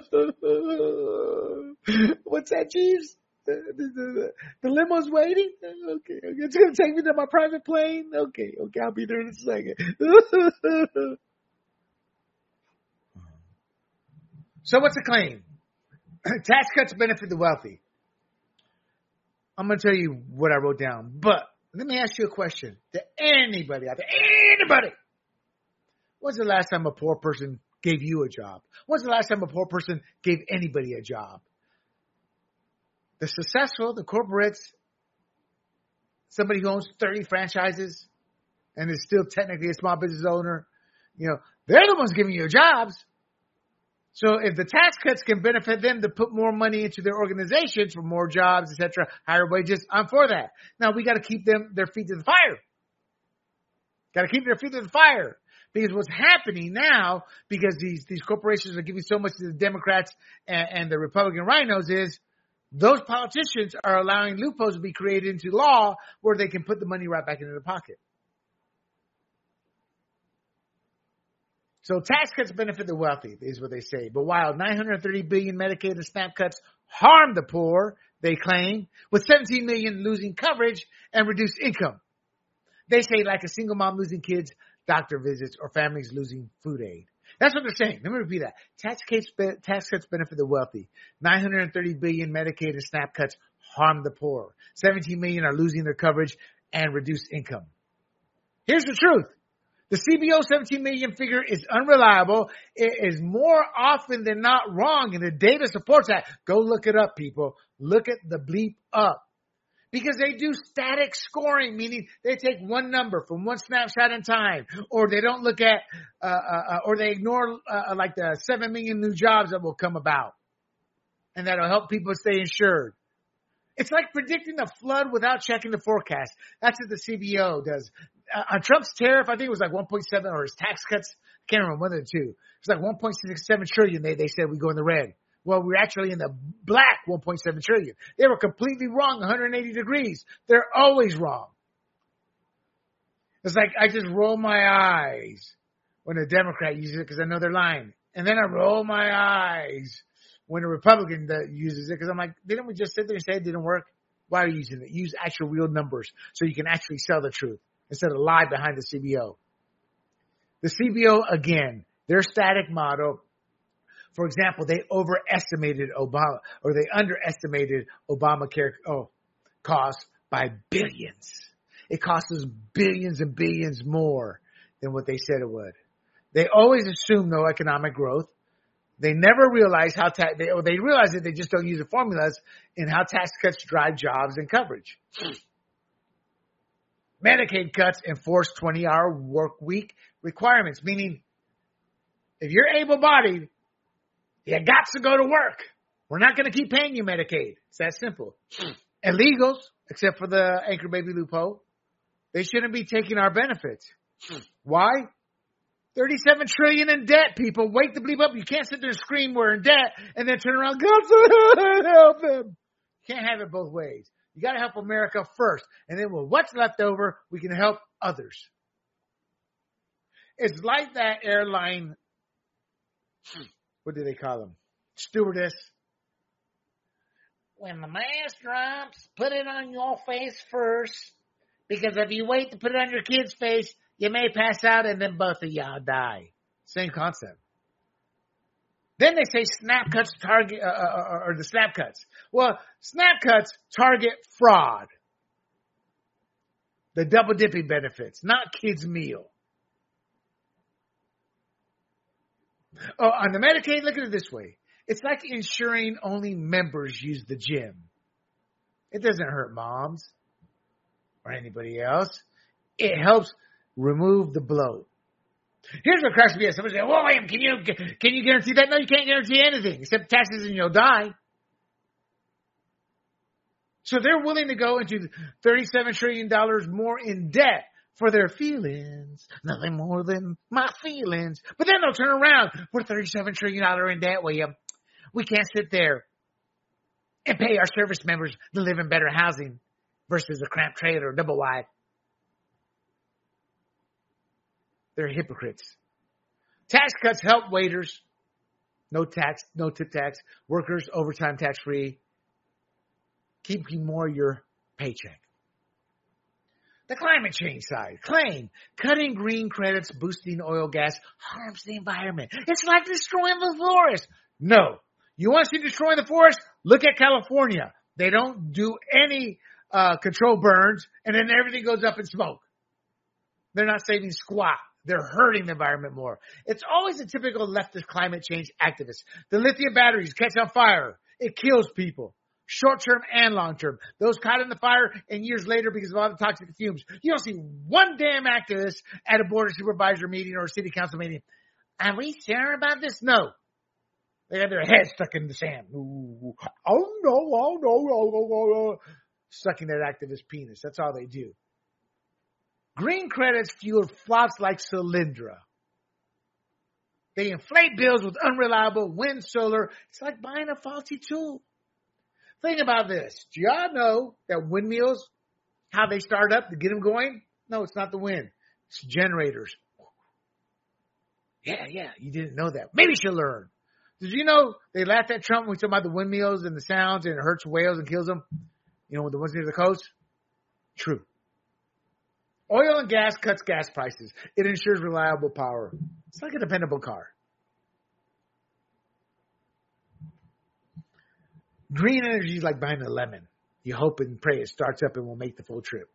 What's that, Jeeves? The, the, the, the limo's waiting? Okay, okay, it's going to take me to my private plane? Okay, okay, I'll be there in a second. So what's the claim? Tax cuts benefit the wealthy. I'm going to tell you what I wrote down, but let me ask you a question to anybody out there. Anybody. When's the last time a poor person gave you a job? When's the last time a poor person gave anybody a job? The successful, the corporates, somebody who owns thirty franchises and is still technically a small business owner, you know, they're the ones giving you jobs. So if the tax cuts can benefit them to put more money into their organizations for more jobs, et cetera, higher wages, I'm for that. Now we got to keep them their feet to the fire. Got to keep their feet to the fire. Because what's happening now, because these, these corporations are giving so much to the Democrats and, and the Republican rhinos, is those politicians are allowing loopholes to be created into law where they can put the money right back into their pocket. So tax cuts benefit the wealthy, is what they say. But while nine hundred thirty billion dollars Medicaid and SNAP cuts harm the poor, they claim, with seventeen million dollars losing coverage and reduced income. They say like a single mom losing kids, doctor visits, or families losing food aid. That's what they're saying. Let me repeat that. Tax cuts, tax cuts benefit the wealthy. nine hundred thirty billion dollars Medicaid and SNAP cuts harm the poor. seventeen million dollars are losing their coverage and reduced income. Here's the truth. The C B O seventeen million figure is unreliable. It is more often than not wrong, and the data supports that. Go look it up, people. Look it the bleep up. Because they do static scoring, meaning they take one number from one snapshot in time, or they don't look at, uh, uh, or they ignore uh, like the seven million new jobs that will come about, and that'll help people stay insured. It's like predicting a flood without checking the forecast. That's what the C B O does. Uh, on Trump's tariff, I think it was like one point seven, or his tax cuts, I can't remember, one of the two. It's like one point six seven trillion. They, they said we go in the red. Well, we're actually in the black one point seven trillion. They were completely wrong, one hundred eighty degrees. They're always wrong. It's like I just roll my eyes when a Democrat uses it because I know they're lying. And then I roll my eyes when a Republican uses it because I'm like, didn't we just sit there and say it didn't work? Why are you using it? Use actual real numbers so you can actually sell the truth instead of lie behind the C B O. The C B O, again, their static model. For example, they overestimated Obama, or they underestimated Obamacare oh, costs by billions. It costs us billions and billions more than what they said it would. They always assume no economic growth. They never realize how ta- they, or they realize that they just don't use the formulas in how tax cuts drive jobs and coverage. Medicaid cuts enforce twenty-hour work week requirements, meaning if you're able-bodied, you got to go to work. We're not going to keep paying you Medicaid. It's that simple. Illegals, except for the anchor baby loophole, they shouldn't be taking our benefits. Why? thirty-seven trillion dollars in debt, people. Wake the bleep up. You can't sit there and scream we're in debt and then turn around, God, help them. You can't have it both ways. You got to help America first. And then with what's left over, we can help others. It's like that airline, what do they call them? Stewardess. When the mask drops, put it on your face first. Because if you wait to put it on your kid's face, you may pass out and then both of y'all die. Same concept. Then they say snap cuts target, uh, uh, or the snap cuts. Well, snap cuts target fraud. The double dipping benefits, not kids' meal. Oh, on the Medicaid, look at it this way. It's like ensuring only members use the gym. It doesn't hurt moms or anybody else. It helps remove the bloat. Here's what cracks me up. Somebody say, well, William, can you, can you guarantee that? No, you can't guarantee anything except taxes and you'll die. So they're willing to go into thirty-seven trillion dollars more in debt for their feelings. Nothing more than my feelings. But then they'll turn around. We're thirty-seven trillion dollars in debt, William. We can't sit there and pay our service members to live in better housing versus a cramped trailer or double wide. They're hypocrites. Tax cuts help waiters. No tax, no tip tax. Workers, overtime tax free. Keeping more of your paycheck. The climate change side. Claim cutting green credits, boosting oil gas harms the environment. It's like destroying the forest. No. You want to see destroying the forest? Look at California. They don't do any uh, control burns, and then everything goes up in smoke. They're not saving squat. They're hurting the environment more. It's always a typical leftist climate change activist. The lithium batteries catch on fire. It kills people. Short-term and long-term. Those caught in the fire and years later because of all the toxic fumes. You don't see one damn activist at a board of supervisor meeting or a city council meeting. Are we sure about this? No. They have their head stuck in the sand. Ooh, oh, no, oh, no, oh, oh, oh, oh. Sucking that activist penis. That's all they do. Green credits fuel flops like Solyndra. They inflate bills with unreliable wind, solar. It's like buying a faulty tool. Think about this. Do y'all know that windmills, how they start up to get them going? No, it's not the wind. It's generators. Yeah, yeah, you didn't know that. Maybe you should learn. Did you know they laughed at Trump when we talk about the windmills and the sounds and it hurts whales and kills them? You know, the ones near the coast? True. Oil and gas cuts gas prices. It ensures reliable power. It's like a dependable car. Green energy is like buying a lemon. You hope and pray it starts up and will make the full trip.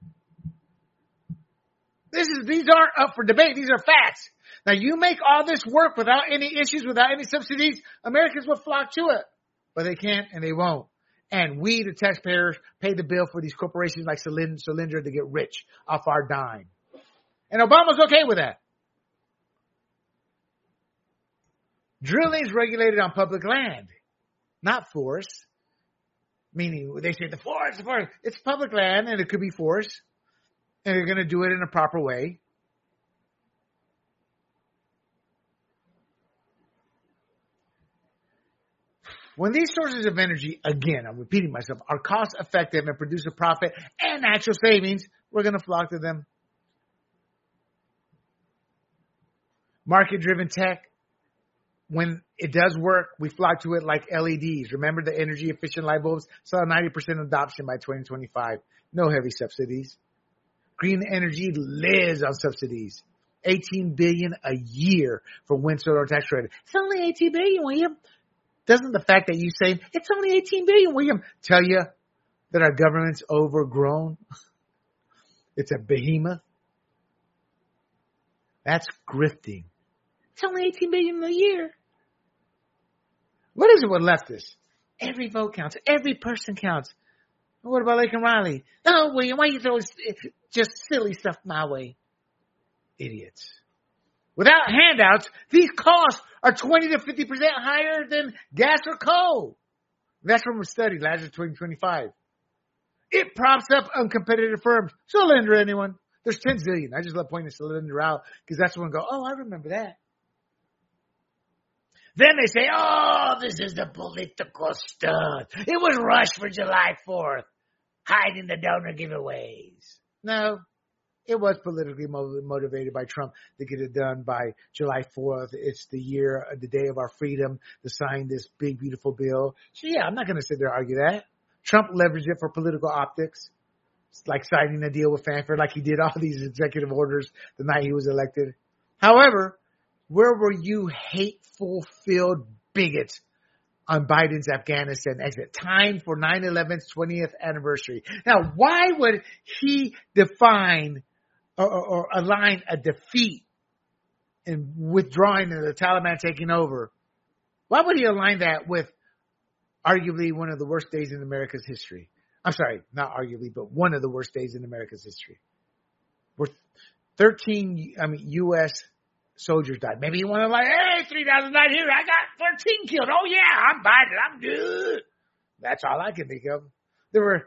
This is, these aren't up for debate. These are facts. Now, you make all this work without any issues, without any subsidies, Americans will flock to it. But they can't and they won't. And we, the taxpayers, pay the bill for these corporations like Solyndra to get rich off our dime. And Obama's okay with that. Drilling is regulated on public land, not forests. Meaning, they say the forest, the forest. It's public land and it could be forest. And they're going to do it in a proper way. When these sources of energy, again, I'm repeating myself, are cost effective and produce a profit and natural savings, we're going to flock to them. Market driven tech. When it does work, we flock to it like L E Ds. Remember the energy efficient light bulbs? Saw ninety percent adoption by twenty twenty-five. No heavy subsidies. Green energy lives on subsidies. eighteen billion dollars a year for wind, solar, tax credit. It's only eighteen billion dollars, William. Doesn't the fact that you say it's only eighteen billion dollars, William, tell you that our government's overgrown? It's a behemoth. That's grifting. It's only eighteen billion dollars a year. What is it with leftists? Every vote counts. Every person counts. What about Laken Riley? No, William, why you throw just silly stuff my way? Idiots. Without handouts, these costs are twenty to fifty percent higher than gas or coal. That's from a study, last year, twenty twenty-five. It props up uncompetitive firms. Solyndra, anyone? There's ten zillion. I just love pointing this cylinder out because that's when I go, oh, I remember that. Then they say, oh, this is the political stuff. It was rushed for July fourth, hiding the donor giveaways. No, it was politically motivated by Trump to get it done by July fourth. It's the year, the day of our freedom to sign this big, beautiful bill. So, yeah, I'm not going to sit there and argue that. Trump leveraged it for political optics. It's like signing a deal with Fanfare, like he did all these executive orders the night he was elected. However, where were you hateful-filled bigots on Biden's Afghanistan exit? Time for nine eleven's twentieth anniversary. Now, why would he define or, or, or align a defeat and withdrawing and the Taliban taking over? Why would he align that with arguably one of the worst days in America's history? I'm sorry, not arguably, but one of the worst days in America's history. Where thirteen, I mean, U S soldiers died. Maybe you want to like, hey, three thousand died here. I got thirteen killed. Oh, yeah, I'm Biden. I'm good. That's all I can think of. There were,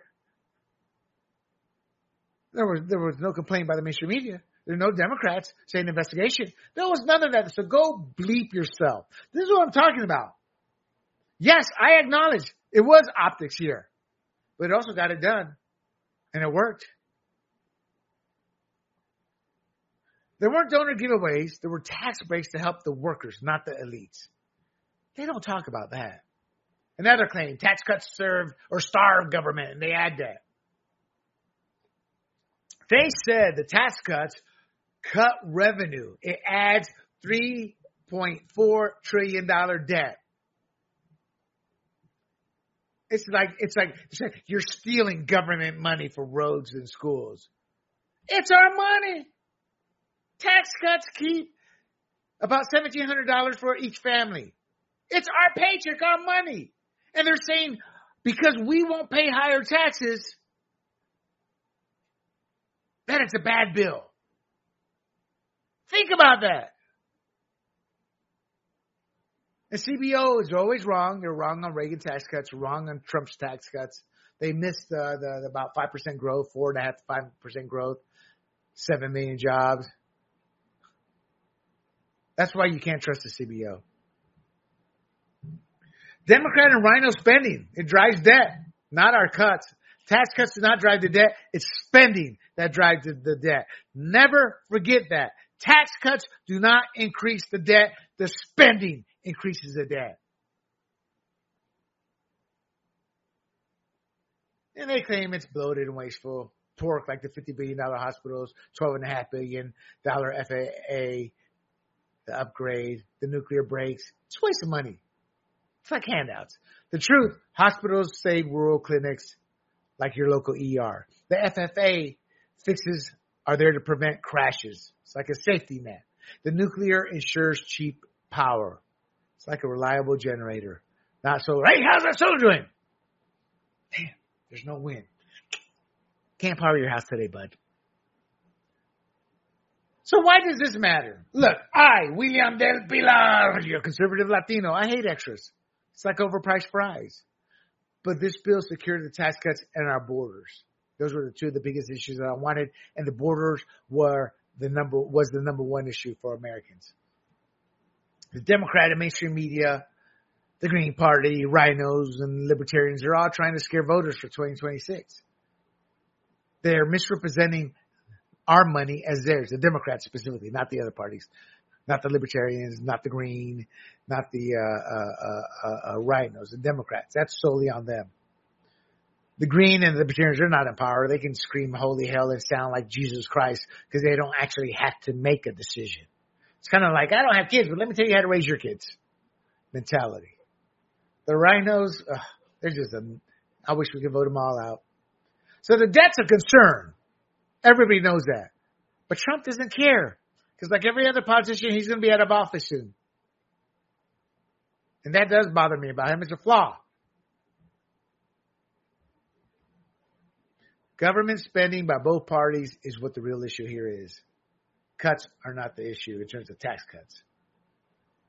there was, there was no complaint by the mainstream media. There were no Democrats saying investigation. There was none of that. So go bleep yourself. This is what I'm talking about. Yes, I acknowledge it was optics here, but it also got it done, and it worked. There weren't donor giveaways. There were tax breaks to help the workers, not the elites. They don't talk about that. Another claim, tax cuts serve or starve government, and they add that. They said the tax cuts cut revenue. It adds three point four trillion dollars debt. It's like, it's like, it's like you're stealing government money for roads and schools. It's our money. Tax cuts keep about seventeen hundred dollars for each family. It's our paycheck, our money. And they're saying because we won't pay higher taxes, that it's a bad bill. Think about that. And C B O is always wrong. They're wrong on Reagan tax cuts, wrong on Trump's tax cuts. They missed uh, the, the about five percent growth, four and a half to five percent growth, seven million jobs. That's why you can't trust the C B O. Democrat and Rhino spending. It drives debt, not our cuts. Tax cuts do not drive the debt. It's spending that drives the, the debt. Never forget that. Tax cuts do not increase the debt. The spending increases the debt. And they claim it's bloated and wasteful. Torque like the fifty billion dollars hospitals, twelve point five billion dollars F A A, the upgrade, the nuclear breaks. It's a waste of money. It's like handouts. The truth, hospitals save rural clinics like your local E R. The F F A fixes are there to prevent crashes. It's like a safety net. The nuclear ensures cheap power. It's like a reliable generator. Not so, hey, how's our soul doing? Damn, there's no wind. Can't power your house today, bud. So why does this matter? Look, I, William Del Pilar, you're a conservative Latino. I hate extras. It's like overpriced fries. But this bill secured the tax cuts and our borders. Those were the two of the biggest issues that I wanted, and the borders were the number was the number one issue for Americans. The Democratic mainstream media, the Green Party, rhinos, and libertarians are all trying to scare voters for twenty twenty-six. They're misrepresenting our money as theirs, the Democrats specifically, not the other parties, not the libertarians, not the Green, not the uh, uh, uh, uh, rhinos, the Democrats. That's solely on them. The Green and the libertarians are not in power. They can scream holy hell and sound like Jesus Christ because they don't actually have to make a decision. It's kind of like, I don't have kids, but let me tell you how to raise your kids mentality. The rhinos, ugh, they're just a, I wish we could vote them all out. So the debt's a concern. Everybody knows that. But Trump doesn't care. Because like every other politician, he's going to be out of office soon. And that does bother me about him. It's a flaw. Government spending by both parties is what the real issue here is. Cuts are not the issue in terms of tax cuts.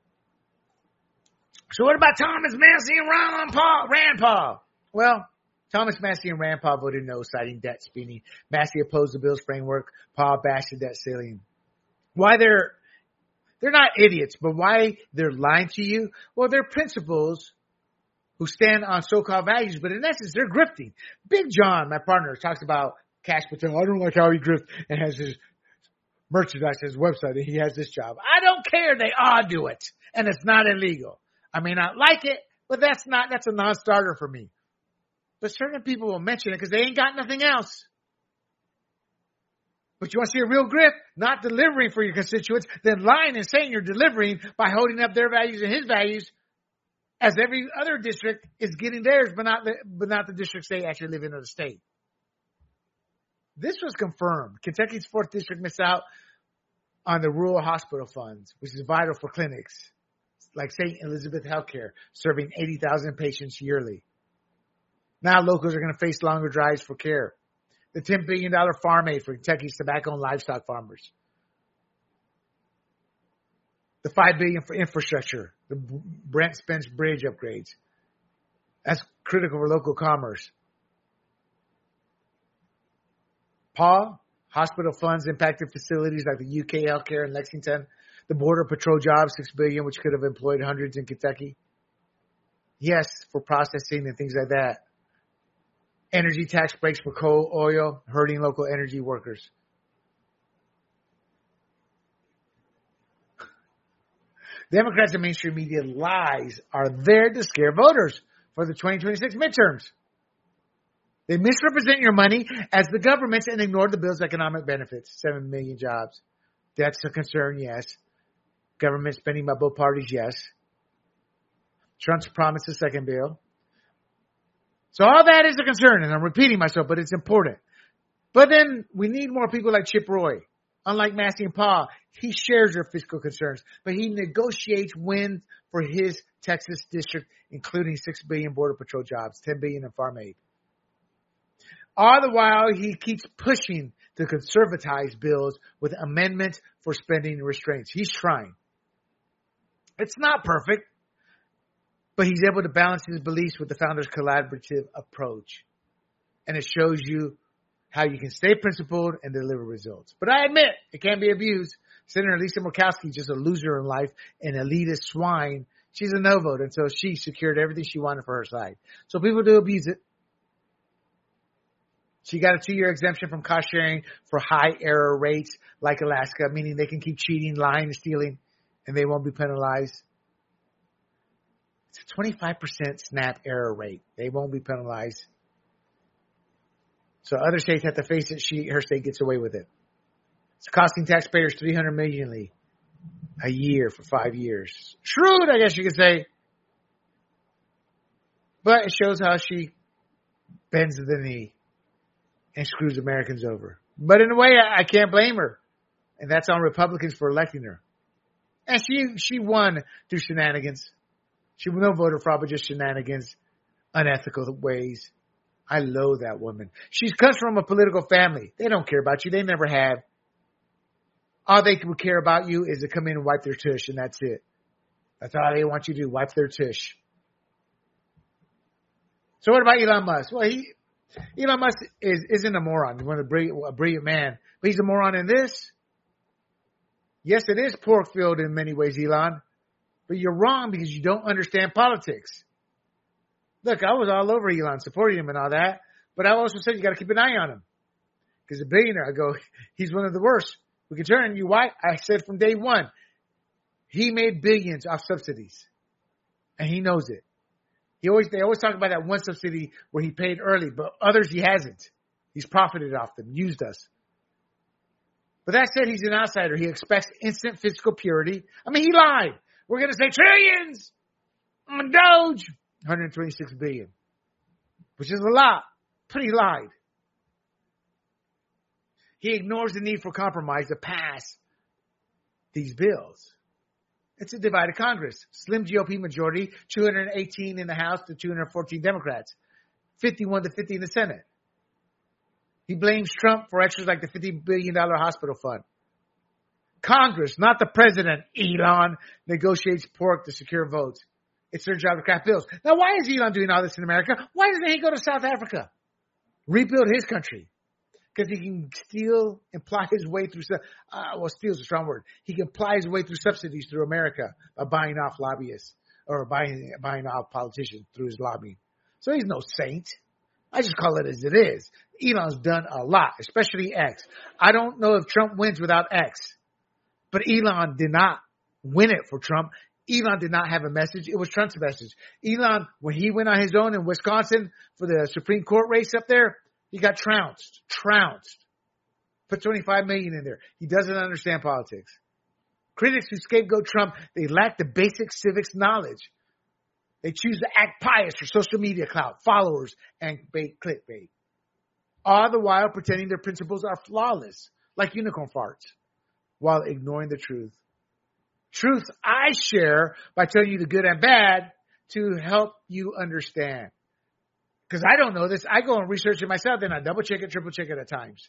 So what about Thomas Massie and Ron Paul, Rand Paul? Well, Thomas Massie and Rand Paul voted no, citing debt spending. Massie opposed the bill's framework. Paul bashed the debt ceiling. Why they're they're not idiots, but why they're lying to you? Well, they're principals who stand on so-called values, but in essence, they're grifting. Big John, my partner, talks about Cash Patel. I don't like how he grifts and has his merchandise, his website, and he has this job. I don't care. They all do it, and it's not illegal. I may not like it, but that's not that's a non-starter for me. But certain people will mention it because they ain't got nothing else. But you want to see a real grift? Not delivering for your constituents, then lying and saying you're delivering by holding up their values and his values, as every other district is getting theirs, but not the, but not the districts they actually live in or the state. This was confirmed. Kentucky's fourth district missed out on the rural hospital funds, which is vital for clinics like Saint Elizabeth Healthcare, serving eighty thousand patients yearly. Now locals are going to face longer drives for care. The ten billion dollars farm aid for Kentucky's tobacco and livestock farmers. The five billion dollars for infrastructure, the Brent Spence Bridge upgrades. That's critical for local commerce. Paul, hospital funds impacted facilities like the U K Healthcare in Lexington. The Border Patrol jobs, six billion dollars, which could have employed hundreds in Kentucky. Yes, for processing and things like that. Energy tax breaks for coal, oil, hurting local energy workers. Democrats and mainstream media lies are there to scare voters for the twenty twenty-six midterms. They misrepresent your money as the government's and ignore the bill's economic benefits. Seven million jobs. That's a concern, yes. Government spending by both parties, yes. Trump's promised a second bill. So all that is a concern, and I'm repeating myself, but it's important. But then we need more people like Chip Roy. Unlike Massie and Paul, he shares your fiscal concerns, but he negotiates wins for his Texas district, including six billion dollars Border Patrol jobs, ten billion dollars in farm aid. All the while, he keeps pushing to conservatize bills with amendments for spending restraints. He's trying. It's not perfect, but he's able to balance his beliefs with the founder's collaborative approach. And it shows you how you can stay principled and deliver results. But I admit, it can be abused. Senator Lisa Murkowski is just a loser in life, an elitist swine. She's a no vote until she secured everything she wanted for her side. So people do abuse it. She got a two-year exemption from cost sharing for high error rates like Alaska, meaning they can keep cheating, lying, and stealing, and they won't be penalized. It's a twenty-five percent SNAP error rate. They won't be penalized. So other states have to face it. She, her state gets away with it. It's costing taxpayers three hundred million dollars a year for five years. Shrewd, I guess you could say. But it shows how she bends the knee and screws Americans over. But in a way, I, I can't blame her. And that's on Republicans for electing her. And she she won through shenanigans. She was no voter fraud, but just shenanigans, unethical ways. I loathe that woman. She comes from a political family. They don't care about you. They never have. All they will care about you is to come in and wipe their tush, and that's it. That's all they want you to do, wipe their tush. So what about Elon Musk? Well, he Elon Musk is, isn't a moron. He's one of the brilliant, a brilliant man. But he's a moron in this. Yes, it is pork-filled in many ways, Elon. But you're wrong because you don't understand politics. Look, I was all over Elon, supporting him and all that. But I also said you got to keep an eye on him. Because a billionaire, I go, he's one of the worst. We can turn you white. I said from day one, he made billions off subsidies. And he knows it. He always, they always talk about that one subsidy where he paid early, but others he hasn't. He's profited off them, used us. But that said, he's an outsider. He expects instant fiscal purity. I mean, he lied. We're going to say trillions on Doge. one hundred twenty-six billion, which is a lot, but he lied. He ignores the need for compromise to pass these bills. It's a divided Congress. Slim G O P majority, two hundred eighteen in the House to two hundred fourteen Democrats, fifty-one to fifty in the Senate. He blames Trump for extras like the fifty billion dollars hospital fund. Congress, not the president, Elon, negotiates pork to secure votes. It's their job to craft bills. Now, why is Elon doing all this in America? Why doesn't he go to South Africa? Rebuild his country. Because he can steal and ply his way through, uh, well, steal is a strong word. He can ply his way through subsidies through America by buying off lobbyists or buying, buying off politicians through his lobbying. So he's no saint. I just call it as it is. Elon's done a lot, especially X. I don't know if Trump wins without X, but Elon did not win it for Trump. Elon did not have a message. It was Trump's message. Elon, when he went on his own in Wisconsin for the Supreme Court race up there, he got trounced, trounced. Put twenty-five million dollars in there. He doesn't understand politics. Critics who scapegoat Trump, they lack the basic civics knowledge. They choose to act pious for social media clout, followers, and bait clickbait. All the while pretending their principles are flawless, like unicorn farts, while ignoring the truth. Truth I share by telling you the good and bad to help you understand. Because I don't know this. I go and research it myself, then I double check it, triple check it at times.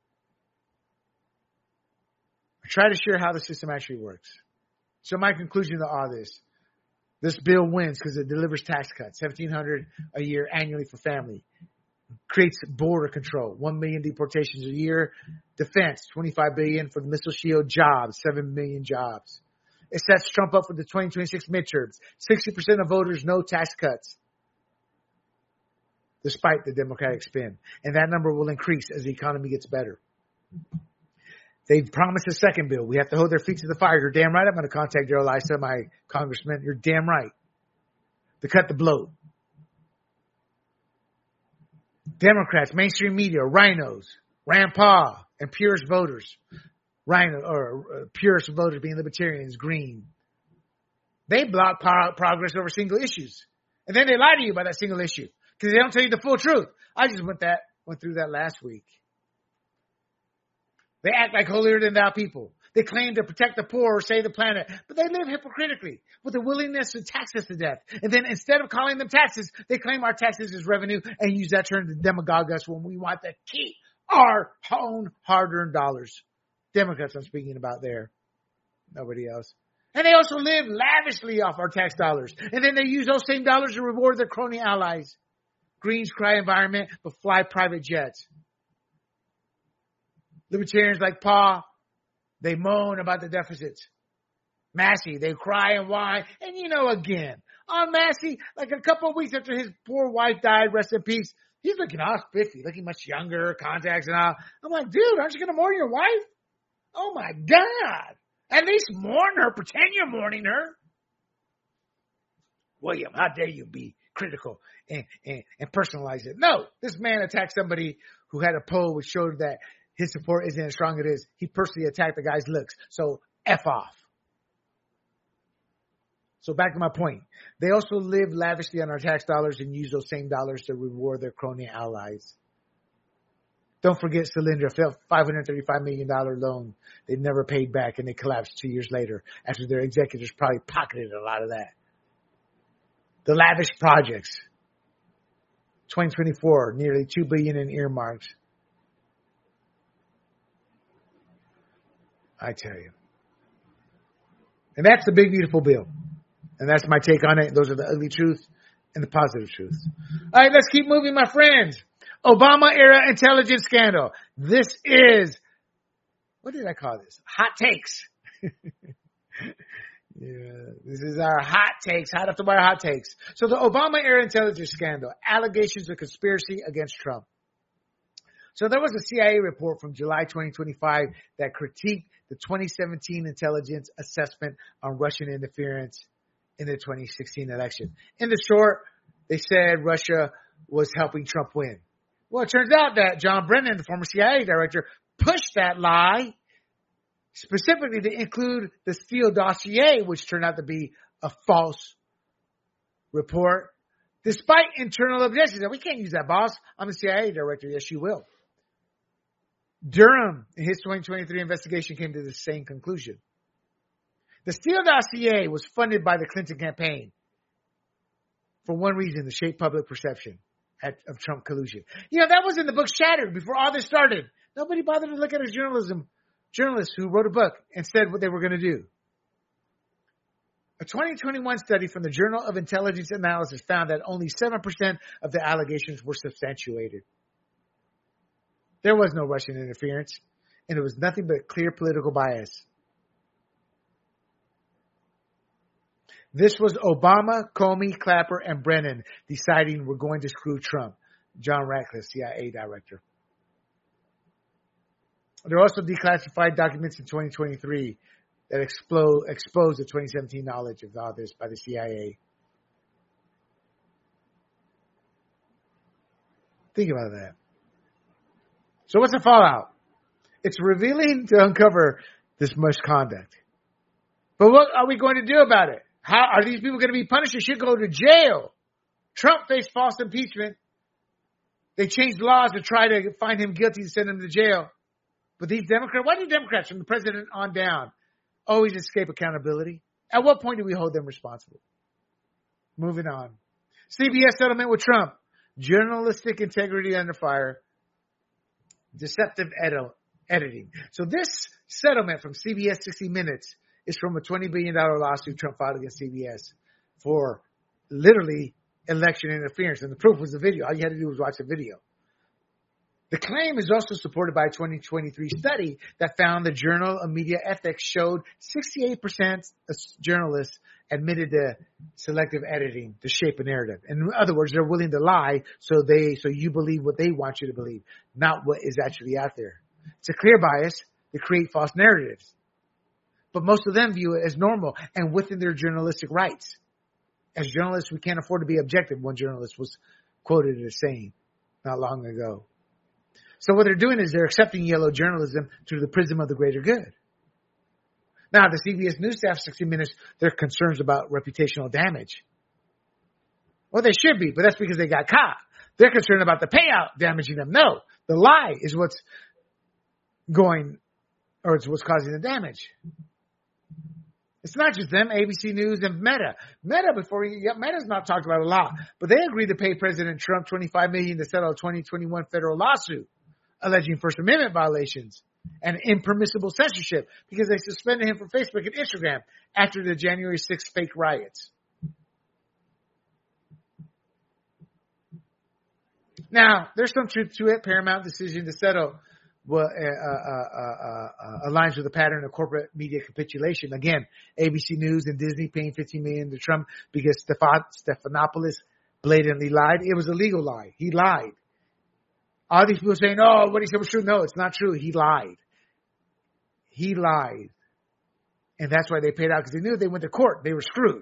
I try to share how the system actually works. So my conclusion to all this, this bill wins because it delivers tax cuts, seventeen hundred dollars a year annually for family. Creates border control, one million deportations a year. Defense, twenty-five billion dollars for the missile shield. Jobs, seven million jobs. It sets Trump up for the twenty twenty-six midterms. sixty percent of voters no tax cuts, despite the Democratic spin. And that number will increase as the economy gets better. They've promised a second bill. We have to hold their feet to the fire. You're damn right I'm going to contact Darrell Issa, my congressman. You're damn right. To cut the bloat. Democrats, mainstream media, rhinos, Rand Paul, and purist voters. Rhino, or uh, purist voters being libertarians, green. They block pro- progress over single issues. And then they lie to you about that single issue. Because they don't tell you the full truth. I just went that went through that last week. They act like holier than thou people. They claim to protect the poor or save the planet, but they live hypocritically with a willingness to tax us to death. And then instead of calling them taxes, they claim our taxes is revenue and use that term to demagogue us when we want to keep our own hard-earned dollars. Democrats I'm speaking about there. Nobody else. And they also live lavishly off our tax dollars. And then they use those same dollars to reward their crony allies. Greens cry environment, but fly private jets. Libertarians like Paul, they moan about the deficits. Massey, they cry and whine. And you know, again, on Massey, like a couple of weeks after his poor wife died, rest in peace, he's looking all spiffy, looking much younger, contacts and all. I'm like, dude, aren't you going to mourn your wife? Oh my God. At least mourn her. Pretend you're mourning her. William, how dare you be critical and, and, and personalize it. No, this man attacked somebody who had a poll which showed that his support isn't as strong as it is. He personally attacked the guy's looks. So F off. So back to my point. They also live lavishly on our tax dollars and use those same dollars to reward their crony allies. Don't forget Solyndra, five hundred thirty-five million dollars loan they never paid back and they collapsed two years later after their executors probably pocketed a lot of that. The lavish projects. twenty twenty-four, nearly two billion dollars in earmarks. I tell you. And that's the big, beautiful bill. And that's my take on it. Those are the ugly truth and the positive truth. All right, let's keep moving, my friends. Obama-era intelligence scandal. This is, what did I call this? Hot takes. Yeah, this is our hot takes, hot off the wire hot takes. So the Obama-era intelligence scandal, allegations of conspiracy against Trump. So there was a C I A report from July twenty twenty-five that critiqued the twenty seventeen intelligence assessment on Russian interference in the twenty sixteen election. In the short, they said Russia was helping Trump win. Well, it turns out that John Brennan, the former C I A director, pushed that lie specifically to include the Steele dossier, which turned out to be a false report, despite internal objections. We can't use that, boss. I'm the C I A director. Yes, you will. Durham, in his twenty twenty-three investigation, came to the same conclusion. The Steele dossier was funded by the Clinton campaign for one reason, to shape public perception at, of Trump collusion. You know, that was in the book Shattered before all this started. Nobody bothered to look at a journalism journalist who wrote a book and said what they were going to do. A twenty twenty-one study from the Journal of Intelligence Analysis found that only seven percent of the allegations were substantiated. There was no Russian interference, and it was nothing but clear political bias. This was Obama, Comey, Clapper, and Brennan deciding we're going to screw Trump. John Ratcliffe, C I A director. There are also declassified documents in twenty twenty-three that explode, exposed the twenty seventeen knowledge of all this by the C I A. Think about that. So what's the fallout? It's revealing to uncover this misconduct. But what are we going to do about it? How are these people going to be punished? They should go to jail. Trump faced false impeachment. They changed laws to try to find him guilty and send him to jail. But these Democrats, why do Democrats from the president on down always escape accountability? At what point do we hold them responsible? Moving on. C B S settlement with Trump. Journalistic integrity under fire. Deceptive ed- editing. So this settlement from C B S sixty minutes is from a twenty billion dollars lawsuit Trump filed against C B S for literally election interference. And the proof was the video. All you had to do was watch the video. The claim is also supported by a twenty twenty-three study that found the Journal of Media Ethics showed sixty-eight percent of journalists admitted to selective editing to shape a narrative. In other words, they're willing to lie so they so you believe what they want you to believe, not what is actually out there. It's a clear bias to create false narratives. But most of them view it as normal and within their journalistic rights. As journalists, we can't afford to be objective, one journalist was quoted as saying not long ago. So what they're doing is they're accepting yellow journalism through the prism of the greater good. Now, the C B S News staff, sixty minutes, they're concerned about reputational damage. Well, they should be, but that's because they got caught. They're concerned about the payout damaging them. No, the lie is what's going, or it's what's causing the damage. It's not just them, A B C News and Meta. Meta, before you get Meta's not talked about a lot, but they agreed to pay President Trump twenty-five million dollars to settle a twenty twenty-one federal lawsuit alleging First Amendment violations and impermissible censorship because they suspended him from Facebook and Instagram after the January sixth fake riots. Now, there's some truth to it. Paramount's decision to settle well, uh, uh, uh, uh, aligns with the pattern of corporate media capitulation. Again, A B C News and Disney paying fifteen million dollars to Trump because Stephan- Stephanopoulos blatantly lied. It was a legal lie. He lied. All these people saying, oh, what he said was true. No, it's not true. He lied. He lied. And that's why they paid out, because they knew if they went to court, they were screwed.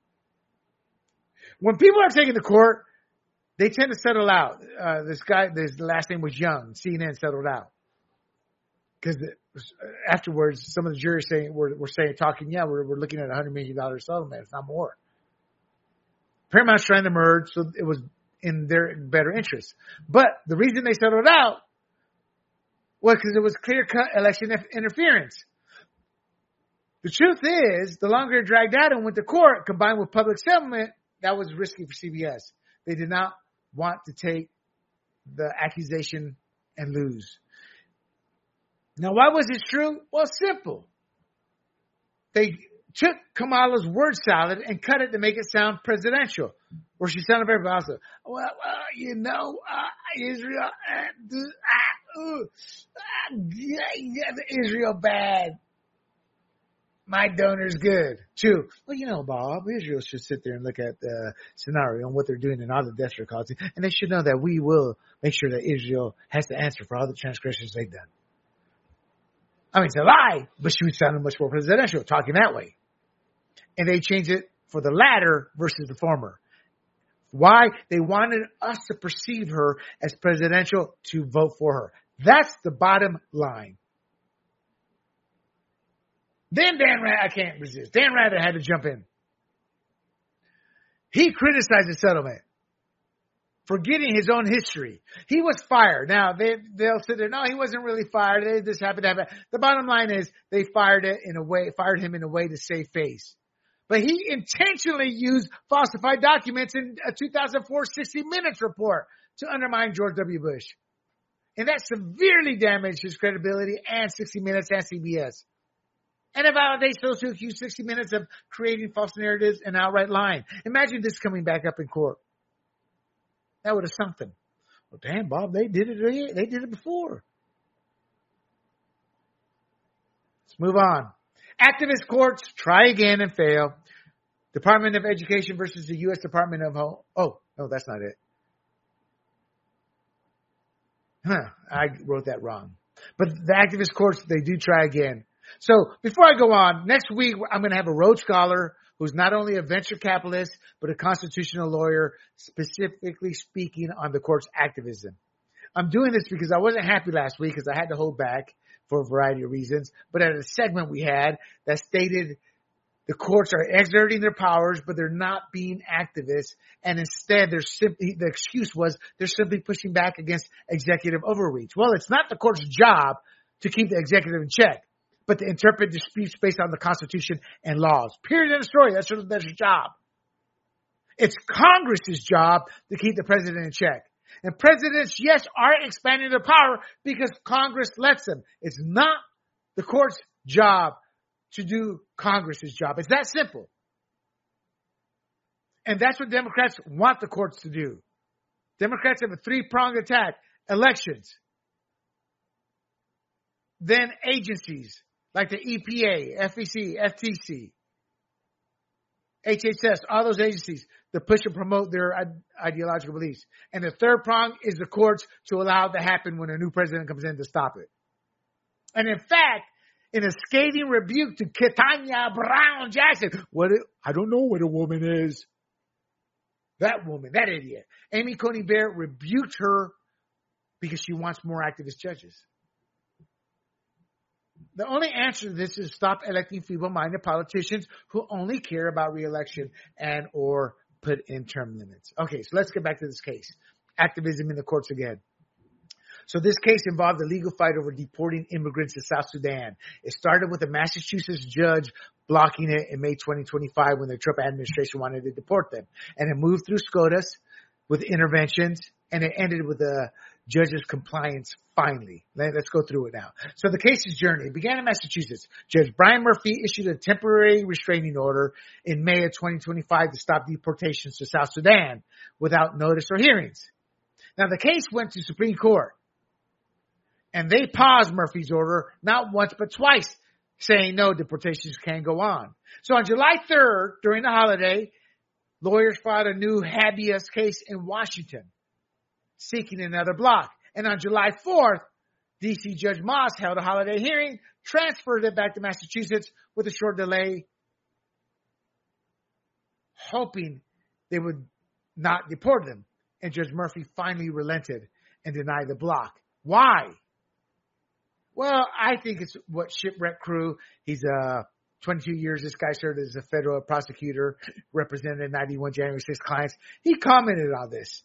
When people are taken to court, they tend to settle out. Uh, this guy, this the last name was Young. C N N settled out. Because afterwards, some of the juries saying were, were saying, talking, yeah, we're, we're looking at a one hundred million dollars settlement. It's not more. Paramount's trying to merge, so it was in their better interest. But the reason they settled out was because it was clear-cut election interference. The truth is, the longer it dragged out and went to court, combined with public settlement, that was risky for C B S. They did not want to take the accusation and lose. Now, why was this true? Well, simple. They took Kamala's word salad and cut it to make it sound presidential. Where she sounded very positive. Well, well, you know, uh, Israel, uh, uh, uh, yeah, yeah, Israel bad. My donor's good. Two, well, you know, Bob, Israel should sit there and look at the scenario and what they're doing and all the deaths they're causing. And they should know that we will make sure that Israel has to answer for all the transgressions they've done. I mean, it's a lie, but she was sounding much more presidential, talking that way. And they changed it for the latter versus the former. Why? They wanted us to perceive her as presidential to vote for her. That's the bottom line. Then Dan Rather, I can't resist. Dan Rather had to jump in. He criticized the settlement, forgetting his own history. He was fired. Now, they, they'll sit there, no, he wasn't really fired. They just happened to have it. The bottom line is they fired it in a way, fired him in a way to save face. But he intentionally used falsified documents in a two thousand four sixty minutes report to undermine George W. Bush. And that severely damaged his credibility and sixty minutes and C B S. And it validates those who accuse sixty minutes of creating false narratives and outright lying. Imagine this coming back up in court. That would have sunk them. Well, damn, Bob, they did it. They did it before. Let's move on. Activist courts try again and fail. Department of Education versus the U S Department of Home. Oh, no, that's not it. Huh, I wrote that wrong. But the activist courts, they do try again. So before I go on, next week I'm going to have a Rhodes Scholar who's not only a venture capitalist, but a constitutional lawyer, specifically speaking on the court's activism. I'm doing this because I wasn't happy last week because I had to hold back for a variety of reasons. But at a segment we had that stated the courts are exerting their powers, but they're not being activists. And instead, they're simply, the excuse was they're simply pushing back against executive overreach. Well, it's not the court's job to keep the executive in check, but to interpret disputes based on the Constitution and laws. Period of the story. That's their, that's their job. It's Congress's job to keep the president in check. And presidents, yes, are expanding their power because Congress lets them. It's not the court's job to do Congress's job. It's that simple. And that's what Democrats want the courts to do. Democrats have a three-pronged attack. Elections. Then agencies like the E P A, F E C, F T C, H H S, all those agencies that push and promote their ideological beliefs. And the third prong is the courts to allow it to happen when a new president comes in to stop it. And in fact, in a scathing rebuke to Ketanji Brown Jackson, what it, I don't know what a woman is. That woman, that idiot. Amy Coney Barrett rebuked her because she wants more activist judges. The only answer to this is stop electing feeble-minded politicians who only care about re-election and or put in term limits. Okay, so let's get back to this case. Activism in the courts again. So this case involved a legal fight over deporting immigrants to South Sudan. It started with a Massachusetts judge blocking it in May twenty twenty-five when the Trump administration wanted to deport them. And it moved through SCOTUS with interventions, and it ended with the judge's compliance finally. Let's go through it now. So the case's journey began in Massachusetts. Judge Brian Murphy issued a temporary restraining order in May of twenty twenty-five to stop deportations to South Sudan without notice or hearings. Now the case went to Supreme Court. And they paused Murphy's order not once but twice, saying no, deportations can't go on. So on July third, during the holiday, lawyers filed a new habeas case in Washington, seeking another block. And on July fourth, D C Judge Moss held a holiday hearing, transferred it back to Massachusetts with a short delay, hoping they would not deport them. And Judge Murphy finally relented and denied the block. Why? Well, I think it's what Shipwreck Crew. He's uh twenty-two years. This guy served as a federal prosecutor, represented ninety-one January sixth clients. He commented on this.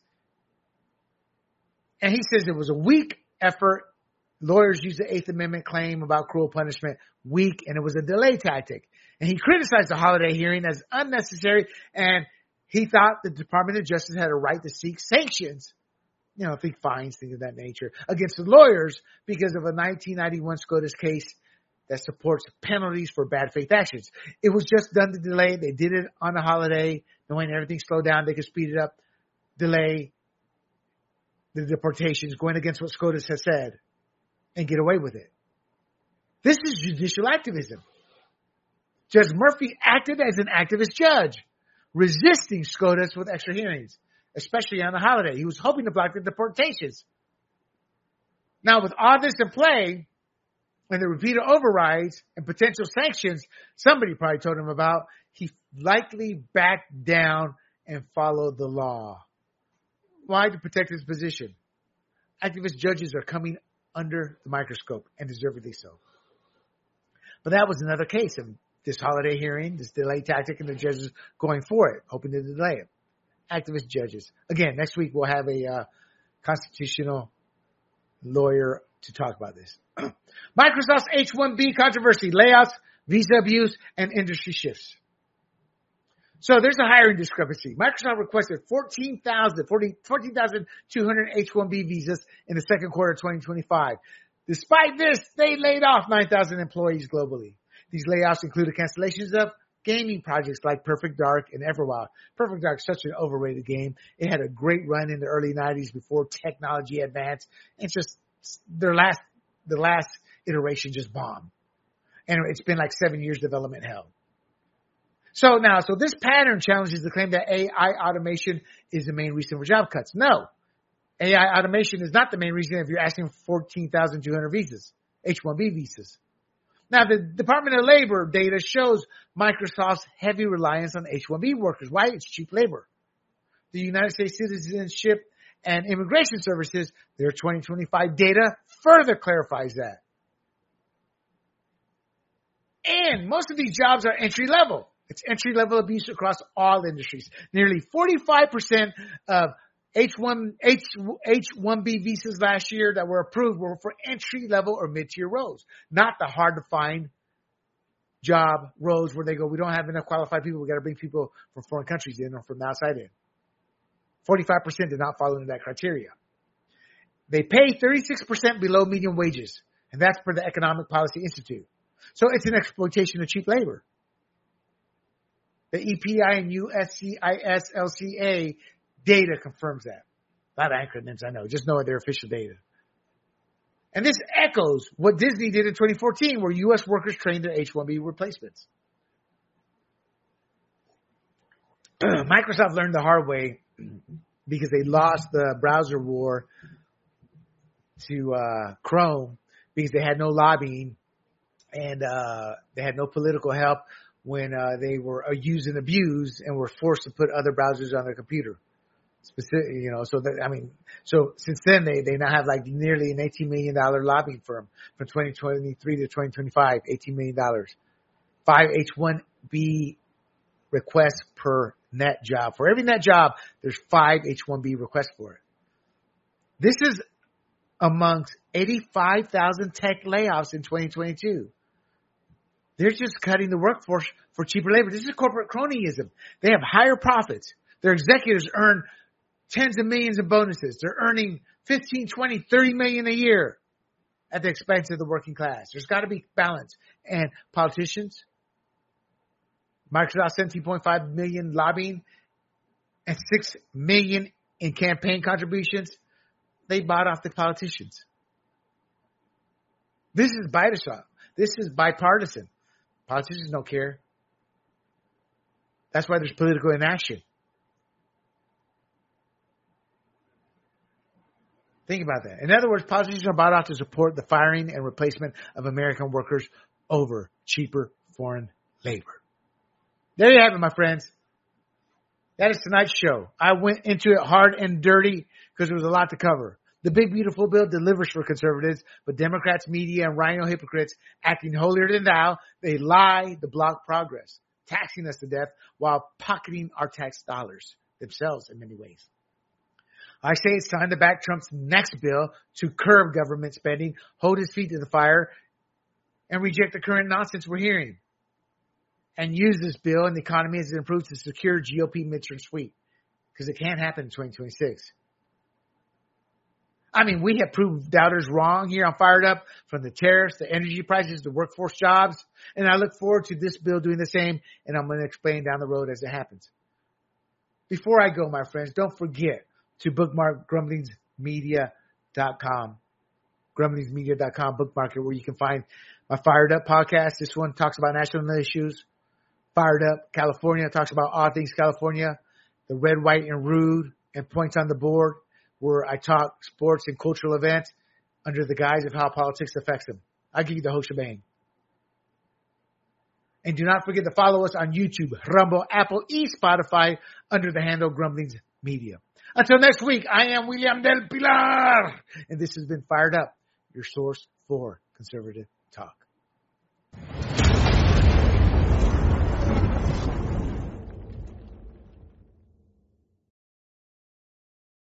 And he says it was a weak effort. Lawyers used the Eighth Amendment claim about cruel punishment weak, and it was a delay tactic. And he criticized the holiday hearing as unnecessary, and he thought the Department of Justice had a right to seek sanctions. You know, think fines, things of that nature, against the lawyers because of a nineteen ninety-one SCOTUS case that supports penalties for bad faith actions. It was just done to delay. They did it on a holiday, knowing everything slowed down. They could speed it up, delay the deportations, going against what SCOTUS has said, and get away with it. This is judicial activism. Judge Murphy acted as an activist judge, resisting SCOTUS with extra hearings, especially on the holiday. He was hoping to block the deportations. Now, with all this in play, and the repeated overrides and potential sanctions somebody probably told him about, he likely backed down and followed the law. Why? To protect his position. Activist judges are coming under the microscope, and deservedly so. But that was another case of this holiday hearing, this delay tactic, and the judges going for it, hoping to delay it. Activist judges. Again, next week we'll have a uh, constitutional lawyer to talk about this. Microsoft's H one B controversy, layoffs, visa abuse, and industry shifts. So there's a hiring discrepancy. Microsoft requested fourteen thousand two hundred H one B visas in the second quarter of twenty twenty-five. Despite this, they laid off nine thousand employees globally. These layoffs included cancellations of gaming projects like Perfect Dark and Everwild. Perfect Dark is such an overrated game. It had a great run in the early nineties before technology advanced. It's just their last, the last iteration just bombed. And it's been like seven years development hell. So now, so this pattern challenges the claim that A I automation is the main reason for job cuts. No. A I automation is not the main reason if you're asking for fourteen thousand two hundred visas, H one B visas. Now, the Department of Labor data shows Microsoft's heavy reliance on H one B workers. Why? It's cheap labor. The United States Citizenship and Immigration Services, their twenty twenty-five data further clarifies that. And most of these jobs are entry level. It's entry level abuse across all industries. Nearly forty-five percent of H one, H, H one B visas last year that were approved were for entry level or mid-tier roles, not the hard to find job roles where they go, we don't have enough qualified people. We got to bring people from foreign countries in or from the outside in. forty-five percent did not fall into that criteria. They pay thirty-six percent below median wages, and that's for the Economic Policy Institute. So it's an exploitation of cheap labor. The E P I and U S C I S L C A data confirms that. A lot of acronyms, I know. Just know their official data. And this echoes what Disney did in twenty fourteen, where U S workers trained their H one B replacements. Microsoft learned the hard way because they lost the browser war to uh, Chrome because they had no lobbying and uh, they had no political help when uh, they were used and abused and were forced to put other browsers on their computer. Specific, you know, so that, I mean, so since then they, they now have like nearly an eighteen million dollars lobbying firm from twenty twenty-three to twenty twenty-five, eighteen million dollars. Five H one B requests per net job. For every net job, there's five H one B requests for it. This is amongst eighty-five thousand tech layoffs in twenty twenty-two. They're just cutting the workforce for cheaper labor. This is corporate cronyism. They have higher profits. Their executives earn tens of millions in bonuses. They're earning fifteen, twenty, thirty million a year at the expense of the working class. There's got to be balance. And politicians, Microsoft seventeen point five million lobbying and six million in campaign contributions. They bought off the politicians. This is bipartisan. This is bipartisan. Politicians don't care. That's why there's political inaction. Think about that. In other words, politicians are bought off to support the firing and replacement of American workers over cheaper foreign labor. There you have it, my friends. That is tonight's show. I went into it hard and dirty because there was a lot to cover. The big, beautiful bill delivers for conservatives, but Democrats, media, and rhino hypocrites acting holier than thou, they lie to block progress, taxing us to death while pocketing our tax dollars themselves in many ways. I say it's time to back Trump's next bill to curb government spending, hold his feet to the fire, and reject the current nonsense we're hearing. And use this bill and the economy as it improves to secure G O P midterm sweep. Because it can't happen in twenty twenty-six. I mean, we have proved doubters wrong here on Fired Up, from the tariffs, the energy prices, the workforce jobs. And I look forward to this bill doing the same, and I'm going to explain down the road as it happens. Before I go, my friends, don't forget to bookmark grumblings media dot com. grumblings media dot com, bookmark it, where you can find my Fired Up podcast. This one talks about national issues. Fired Up California talks about all things California. The Red, White, and Rude and Points on the Board, where I talk sports and cultural events under the guise of how politics affects them. I'll give you the whole shebang. And do not forget to follow us on YouTube, Rumble, Apple, e Spotify under the handle Grumblings Media. Until next week, I am William Del Pilar, and this has been Fired Up, your source for conservative talk.